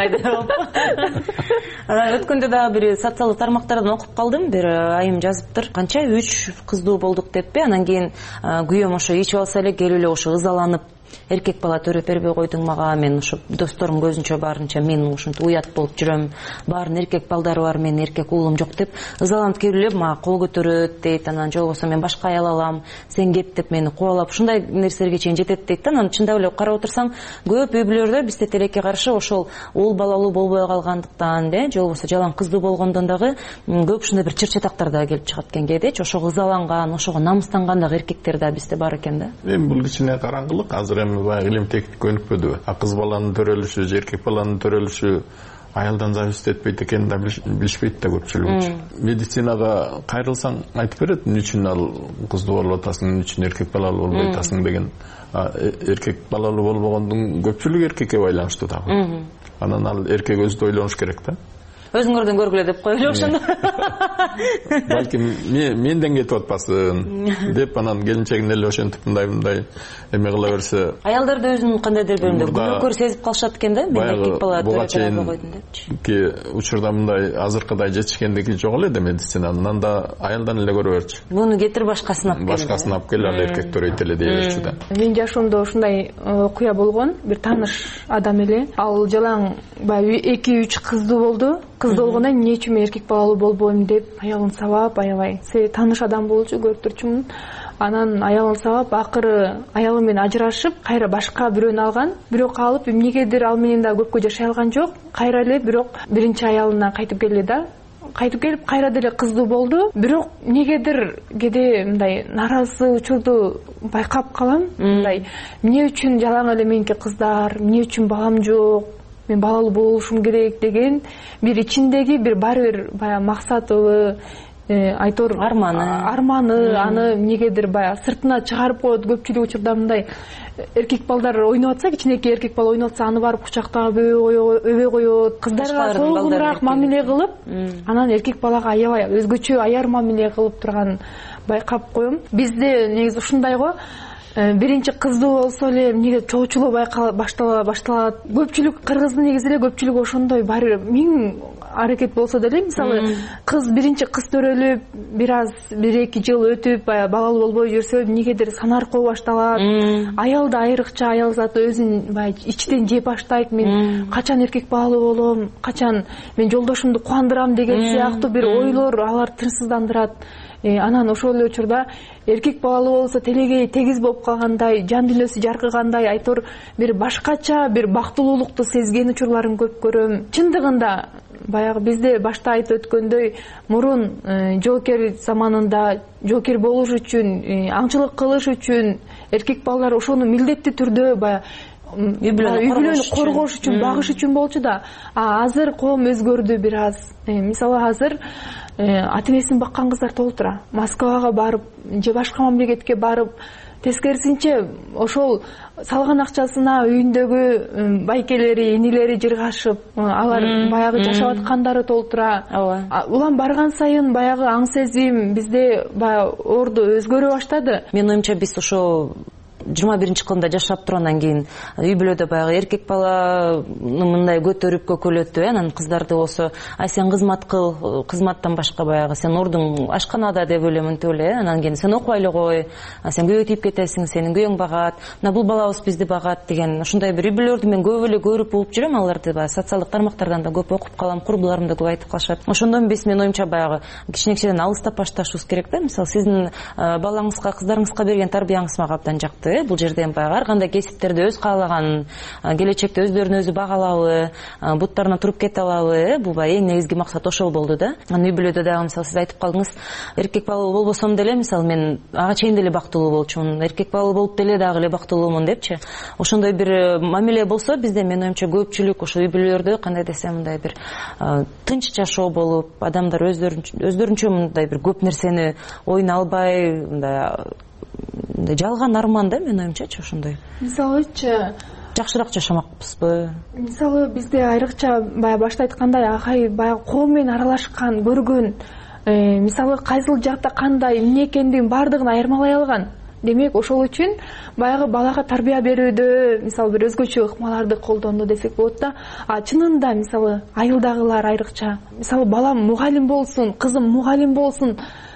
[SPEAKER 4] Өткөндө дагы бир социалдык тармактардан окуп калдым, бир айым жазыптыр. Канча үч кыздуу болдук деппи, анан кийин күйөөм ошо ичип алса эле келип эле ошо ызаланып, эркек бала төрөп бербей койдуң мага, мен ушу досторум көзүнчө баарынча мен ушинтип уят болуп жүрөм, баардын эркек балдары бар, менин эркек уулум жок деп ызаланып келип эле мага кол көтөрөт дейт. Анан же болбосо мен башка аял алам, сен кеп деп мени кубалап ушундай нерселерге чейин жетет дейт да. Анан чындап эле карап отурсаң көп үй бүлөлөрдө бизде тилекке каршы ошол уул балалуу болбой калгандыктан же же болбосо жалаң кыздуу болгондон дагы көп ушундай бир чыр-чатактар дагы келип чыгат экен кээдечи. Ошого ызаланган, ошого намыстанган дагы эркектер да бизде бар экен да.
[SPEAKER 24] Эми бул кичине караңгылык, азыр эми баягы илим тектик өнүкпөдүбү? А кыз баланын төрөлүшү, эркек баланын төрөлүшү аялдан зависит этпейт экенин да билишпейт да көпчүлүгү. Медицинага кайрылсаң айтып берет, эмне үчүн ал кыздуу болуп атасың, эмне үчүн эркек балалуу болбой атасың деген. Эркек балалуу болбогондун көпчүлүгү эркекке байланыштуу дагы. Анан ал эркек өзү да ойлонуш керек да.
[SPEAKER 4] Өзүңөрдөн көргүлө деп коелу ошондо.
[SPEAKER 24] Балким менден кетип атпасын деп анан келинчегин эле ошентип мындай мындай эме кыла берсе.
[SPEAKER 4] Аялдар да өзүнүн кандайдыр бир күнөөкөр сезип калышат экен да, мен эркек бала төрөп бербей койдум депчи.
[SPEAKER 24] Ки учурда мындай азыркыдай жетишкендиги жок эле да медицинанын, анан да аялдан эле көрө берчи.
[SPEAKER 4] Муну кетир башкасын алып кел.
[SPEAKER 24] Башкасын алып кел, ал эркек төрөйт эле дей берчү да.
[SPEAKER 2] Менин жашоомдо ушундай окуя болгон, бир тааныш адам эле. Ал жалаң баягы эки үч кыздуу болду. Кыздуу болгондон эмне үчүн мен эркек балалуу болбойм деп аялын сабап, аябай се тааныш адам болчу, көрүп турчумун. Анан аялын сабап, акыры аялы менен ажырашып, кайра башка бирөөнү алган. Бирок алып эмнегедир ал менен да көпкө жашай алган жок. Кайра эле бирок биринчи аялына кайтып келди да. Кайтып келип кайра деле кыздуу болду. Бирок эмнегедир кээде мындай нааразы учурду байкап калам. Мындай эмне үчүн жалаң эле меники кыздар, эмне үчүн балам жок? Мен балалуу болушум керек деген бир ичиндеги бир баары бир баягы максатыбы, айтор
[SPEAKER 4] арманы,
[SPEAKER 2] арманы аны эмнегедир баягы сыртына чыгарып коет. Көпчүлүк учурда мындай эркек балдар ойноп атса, кичинекей эркек бала ойноп атса, аны барып кучактап өбөй коет. Кыздарга солгунураак мамиле кылып, анан эркек балага аябай өзгөчө аяр мамиле кылып турган байкап коем. Бизде негизи ушундай го. Биринчи кыздуу болсо эле эмнеге чоочулоо баштала башталат. Көпчүлүк кыргыздын негизи эле көпчүлүк ошондой, баары миң аракет болсо деле, мисалы кыз биринчи кыз төрөлүп, бир аз бир эки жыл өтүп, балалуу болбой жүрсө эмнегедир санаркоо башталат. Аял да айрыкча, аял заты өзүн баягы ичтен жеп баштайт. Мен качан эркек балалуу болом, качан мен жолдошумду кубандырам деген сыяктуу бир ойлор алар тынчсыздандырат. Анан ошол эле учурда эркек балалуу болсо телегей тегиз болуп калгандай, жан дүйнөсү жаркыгандай, айтор бир башкача бир бактылуулукту сезген учурларын көп көрөм. Чындыгында баягы бизде башта айтып өткөндөй, мурун жоокер заманында жоокер болуш үчүн, аңчылык кылыш үчүн эркек балалар ошону милдеттүү түрдө баягы үй бүлөнү коргош үчүн, багыш үчүн болчу да. А азыр коом өзгөрдү бир аз. Мисалы азыр ата энесин баккан кыздар толтура. Москвага барып же башка мамлекетке барып, тескерисинче ошол салган акчасына үйүндөгү байкелери, инилери жыргашып, алар баягы жашап аткандары толтура. Улам барган сайын баягы аң сезим бизде баягы орду өзгөрө баштады.
[SPEAKER 4] Менин оюмча биз ошо жыйырма биринчи кылымда жашап тургандан кийин үй бүлөдө баягы эркек баланы мындай көтөрүп көкөлөтүп, анан кыздарды болсо, ай сен кызмат кыл, кызматтан башка баягы сен ордуң ашканада деп эле мынтип эле, анан кийин сен окубай эле кой, сен күйөө тийип кетесиң, сенин күйөөң багат, мына бул балабыз бизди багат деген ушундай бир үй бүлөлөрдү мен көп эле көрүп угуп жүрөм. Аларды баягы социалдык тармактардан да көп окуп калам, курбуларым да көп айтып калышат. Ошондон биз менин оюмча баягы кичинекчеден алыстап башташыбыз керек да. Мисалы сиздин балаңызга, кыздарыңызга берген тарбияңыз мага абдан жакты. э бул жерде баягы ар кандай кесиптерди өз каалаганын келечекте өздөрүн өзү багалабы, буттарына туруп кете алабы, э бул баягы эң негизги максат ошол болду да. Анан үй бүлөдө дагы мисалы сиз айтып калдыңыз, эркек балалуу болбосом деле мисалы мен ага чейин деле бактылуу болчумун, эркек балалуу болуп деле дагы эле бактылуумун депчи. Ошондой бир мамиле болсо бизде менин оюмча көпчүлүк ошо үй бүлөлөрдө кандай десем мындай бир тынч жашоо болуп, адамдар өздөрүнчө мындай бир көп нерсени ойуна албай, мындай жалган арман да менин оюмчачы ошондой.
[SPEAKER 2] Мисалычы
[SPEAKER 4] жакшыраак жашамакпызбы?
[SPEAKER 2] Мисалы бизде айрыкча баягы башта айткандай акай баягы коом менен аралашкан, көргөн, мисалы кайсыл жакта кандай эмне экендигин баардыгын айырмалай алган. Демек ошол үчүн баягы балага тарбия берүүдө мисалы бир өзгөчө ыкмаларды колдонду десек болот да. А чынында мисалы айылдагылар айрыкча мисалы балам мугалим болсун, кызым мугалим болсун,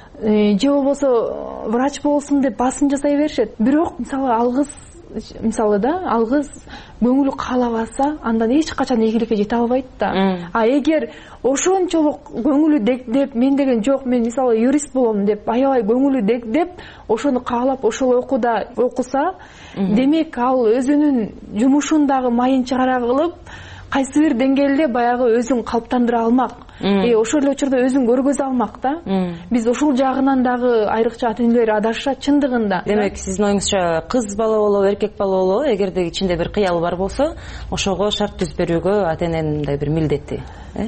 [SPEAKER 2] же болбосо врач болсун деп басым жасай беришет. Бирок мисалы алгыз мисалы да алгыз көңүлү каалабаса андан эч качан ийгиликке жете албайт да. А эгер ошончолук көңүлү дегдеп мен деген жок, мен мисалы юрист болом деп аябай көңүлү дегдеп ошону каалап ошол окууда окуса, демек ал өзүнүн жумушун дагы майын чыгара кылып кайсы бир деңгээлде баягы өзүн калыптандыра алмак. Э ошол эле учурда өзүн көргөзө алмак да. Биз ошол жагынан дагы айрыкча ата энелер адашат чындыгында.
[SPEAKER 4] Демек сиздин оюңузча кыз бала болобу, эркек бала болобу, эгерде ичинде бир кыял бар болсо, ошого шарт түзүп берүүгө ата эненин мындай бир милдети, э?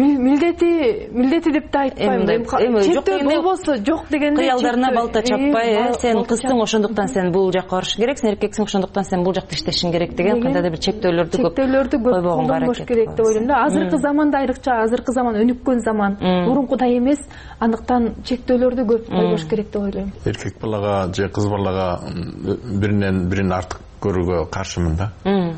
[SPEAKER 2] Милдети, милдети деп да айтпайм. Чектөө болбосо жок дегенде
[SPEAKER 4] кыялдарына балта чаппай, э, сен кыздың ошондуктан сен бул жакка барыш керек, сен эркексиң ошондуктан сен бул жакта иштешиң керек деген кандайдыр бир чектөөлөрдү көп
[SPEAKER 2] чектөөлөрдү көп колдонбош керек деп ойлойм да. Азыркы заманда айрыкча азыркы заман өнүккөн заман, мурункудай эмес, андыктан чектөөлөрдү көп койбош керек деп ойлойм.
[SPEAKER 24] Эркек балага же кыз балага биринен бирин артык көрүүгө каршымын да.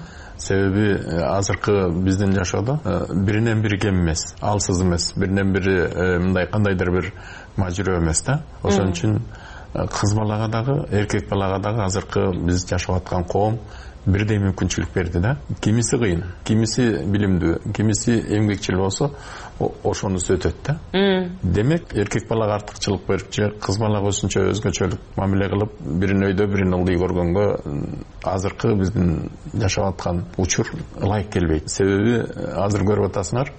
[SPEAKER 24] Себеби азыркы биздин жашоодо биринен бири кем эмес, алсыз эмес, биринен бири мындай кандайдыр бир мажүрө эмес да. Ошон үчүн кыз балага дагы, эркек балага дагы азыркы биз жашап аткан коом бирдей мүмкүнчүлүк берди да. Кимиси кыйын, кимиси билимдүү, кимиси эмгекчил болсо ошону өтөт да. Демек эркек балага артыкчылык берип же кыз балага өзүнчө өзгөчөлүк мамиле кылып, бирин өйдө бирин ылдый көргөнгө азыркы биздин жашап аткан учур ылайык келбейт. Себеби азыр көрүп атасыңар,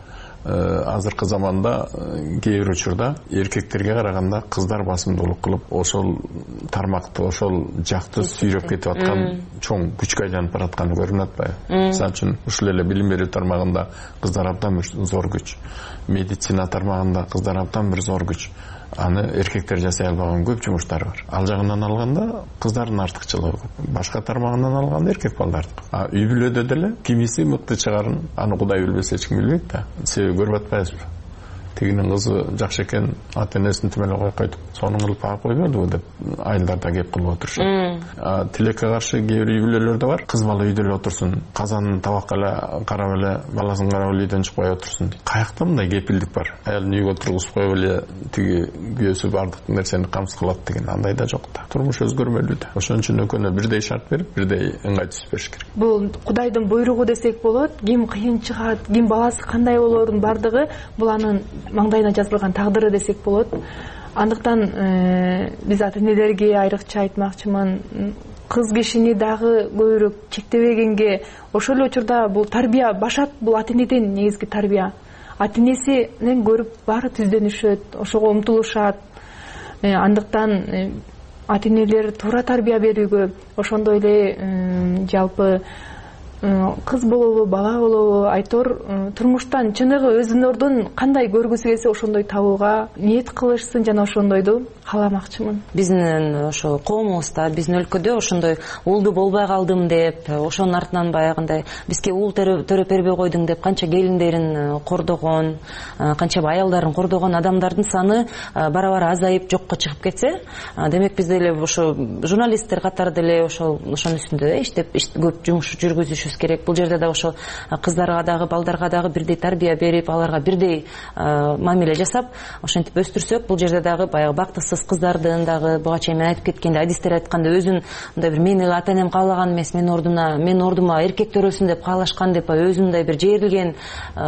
[SPEAKER 24] азыркы заманда кээ бир учурда эркектерге караганда кыздар басымдуулук кылып, ошол тармакты, ошол жакты сүйрөп кетип аткан чоң күчкө айланып баратканы көрүнүп атпайбы? Мисалы үчүн ушул эле билим берүү тармагында кыздар абдан бир зор күч, медицина тармагында кыздар абдан бир зор күч. Аны эркектер жасай албаган көп жумуштар бар. Ал жагынан алганда кыздардын артыкчылыгы көп. Башка тармагынан алганда эркек балдардык. А үй бүлөдө деле кимиси мыкты чыгарын аны Кудай билбесе эч ким билбейт да. Себеби көрүп атпайбызбы? Тигинин кызы жакшы экен, ата энесин түмөлө коюп кайтып, сонун кылып багып койбодубу деп айылдарда кеп кылып отурушат. Тилекке каршы кээ бир үй бүлөлөрдө бар. Кыз бала үйдө эле отурсун, казанын табакка эле карап эле, баласын карап эле үйдөн чыкпай отурсун. Каякта мындай кепилдик бар? Аялын үйгө тургузуп коюп эле тиги күйөөсү бардык нерсени камсыз кылат деген андай да жок да. Турмуш өзгөрмөлүү да. Ошон үчүн экөөнө бирдей шарт берип, бирдей ыңгай түзүп бериш керек.
[SPEAKER 2] Бул Кудайдын буйругу десек болот. Ким кыйын чыгат, ким баласы кандай болоордун бардыгы бул анын маңдайына жазылган тагдыры десек болот. Андыктан биз ата энелерге айрыкча айтмакчымын, кыз кишини дагы көбүрөөк чектебегенге, ошол эле учурда бул тарбия башат, бул ата энеден негизги тарбия. Ата энесинен көрүп баары түздөнүшөт, ошого умтулушат. Андыктан ата энелер туура тарбия берүүгө, ошондой эле жалпы кыз болобу, бала болобу, айтор турмуштан чыныгы өзүнөрдүн кандай көргүсү келсе ошондой табууга ниет кылышсын, жана ошондойду кааламакчымын.
[SPEAKER 4] Биздин ошо коомубузда, биздин өлкөдө ошондой уулду болбой калдым деп, ошонун артынан баягындай бизге уул төрөп бербей койдуң деп канча келиндерин кордогон, канча аялдарын кордогон адамдардын саны бара-бара азайып жокко чыгып кетсе, демек биз деле ошо журналисттер катары деле ошол ошонун үстүндө иштеп көп жумуш жүргүзүшүбүз керек. Бул жерде да ошо кыздарга дагы, балдарга дагы бирдей тарбия берип, аларга бирдей мамиле жасап, ошентип өстүрсөк, бул жерде дагы баягы бактысыз кыздардын дагы буга чейин мен айтып кеткендей, адистер айткандай өзүн мындай бир мени ата энем каалаган эмес, мен ордуна, мен ордума эркек төрөсүн деп каалашкан деп өзүн мындай бир жерилген,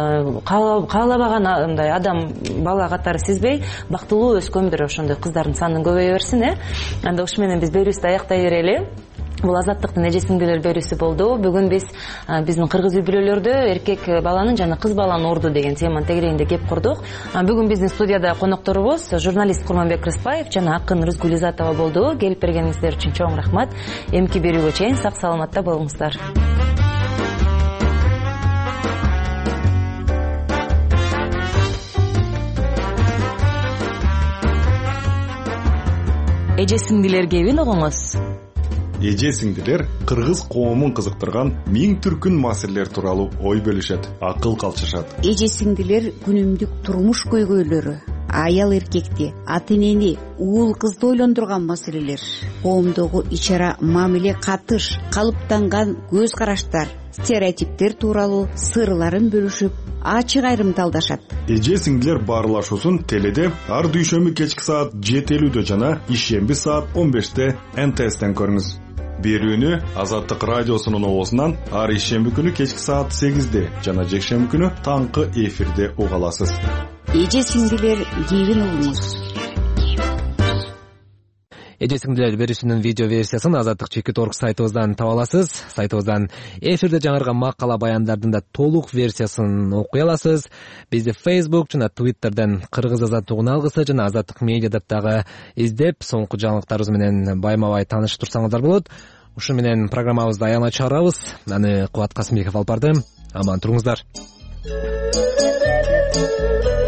[SPEAKER 4] каалабаган мындай адам бала катары сезбей, бактылуу өскөн бир ошондой кыздардын саны көбөйө берсин, э? Анда ушу менен биз берүүбүздү аяктай берели. бул азаттыктын эже сиңдилер берүүсү болду. Бүгүн биз биздин кыргыз үй бүлөлөрдө эркек баланын жана кыз баланын орду деген теманын тегерегинде кеп курдук. Бүгүн биздин студияда конокторубуз журналист Курманбек Рыспаев жана акын Рызгүлизатова болду. Келип бергениңиздер үчүн чоң рахмат. Эмки берүүгө чейин сак саламатта болуңуздар. Эже сиңдилер кебин угуңуз.
[SPEAKER 7] Эже сиңдилер кыргыз коомун кызыктырган миң түркүн маселелер тууралуу ой бөлүшөт, акыл калчышат.
[SPEAKER 23] Эже сиңдилер күнүмдүк турмуш көйгөйлөрү, аял эркекти, ата энени, уул кызды ойлондурган маселелер, коомдогу ичара мамиле катыш, калыптанган көз караштар, стереотиптер тууралуу сырларын бөлүшүп, ачык айрымталдашат.
[SPEAKER 7] Эже сиңдилер баарлашуусун теледе ар дүйшөмбү кечки саат жети элүүдө жана ишемби саат он беште эн тэ эстен көрүңүз. Берүүнү Азаттык радиосунун оозунан ар ишемби күнү кечки саат сегизде жана жекшемби күнү таңкы эфирде уга аласыз.
[SPEAKER 23] Эже сиңдилер кебин угуңуз.
[SPEAKER 1] Эже сиңдилер берүүсүнүн видео версиясын Азаттык чекит точка орг сайтыбыздан таба аласыз. Сайтыбыздан эфирде жаңырган макала баяндардын да толук версиясын окуй аласыз. Бизди Facebook жана Twitterден кыргыз азаттыгын алгысы жана Азаттык медиа деп дагы издеп, соңку жаңылыктарыбыз менен байма-бай таанышып турсаңыздар болот. Ушу менен программабызды аягына чыгарабыз. Аны Кубат Касымбеков алып барды. Аман туруңуздар.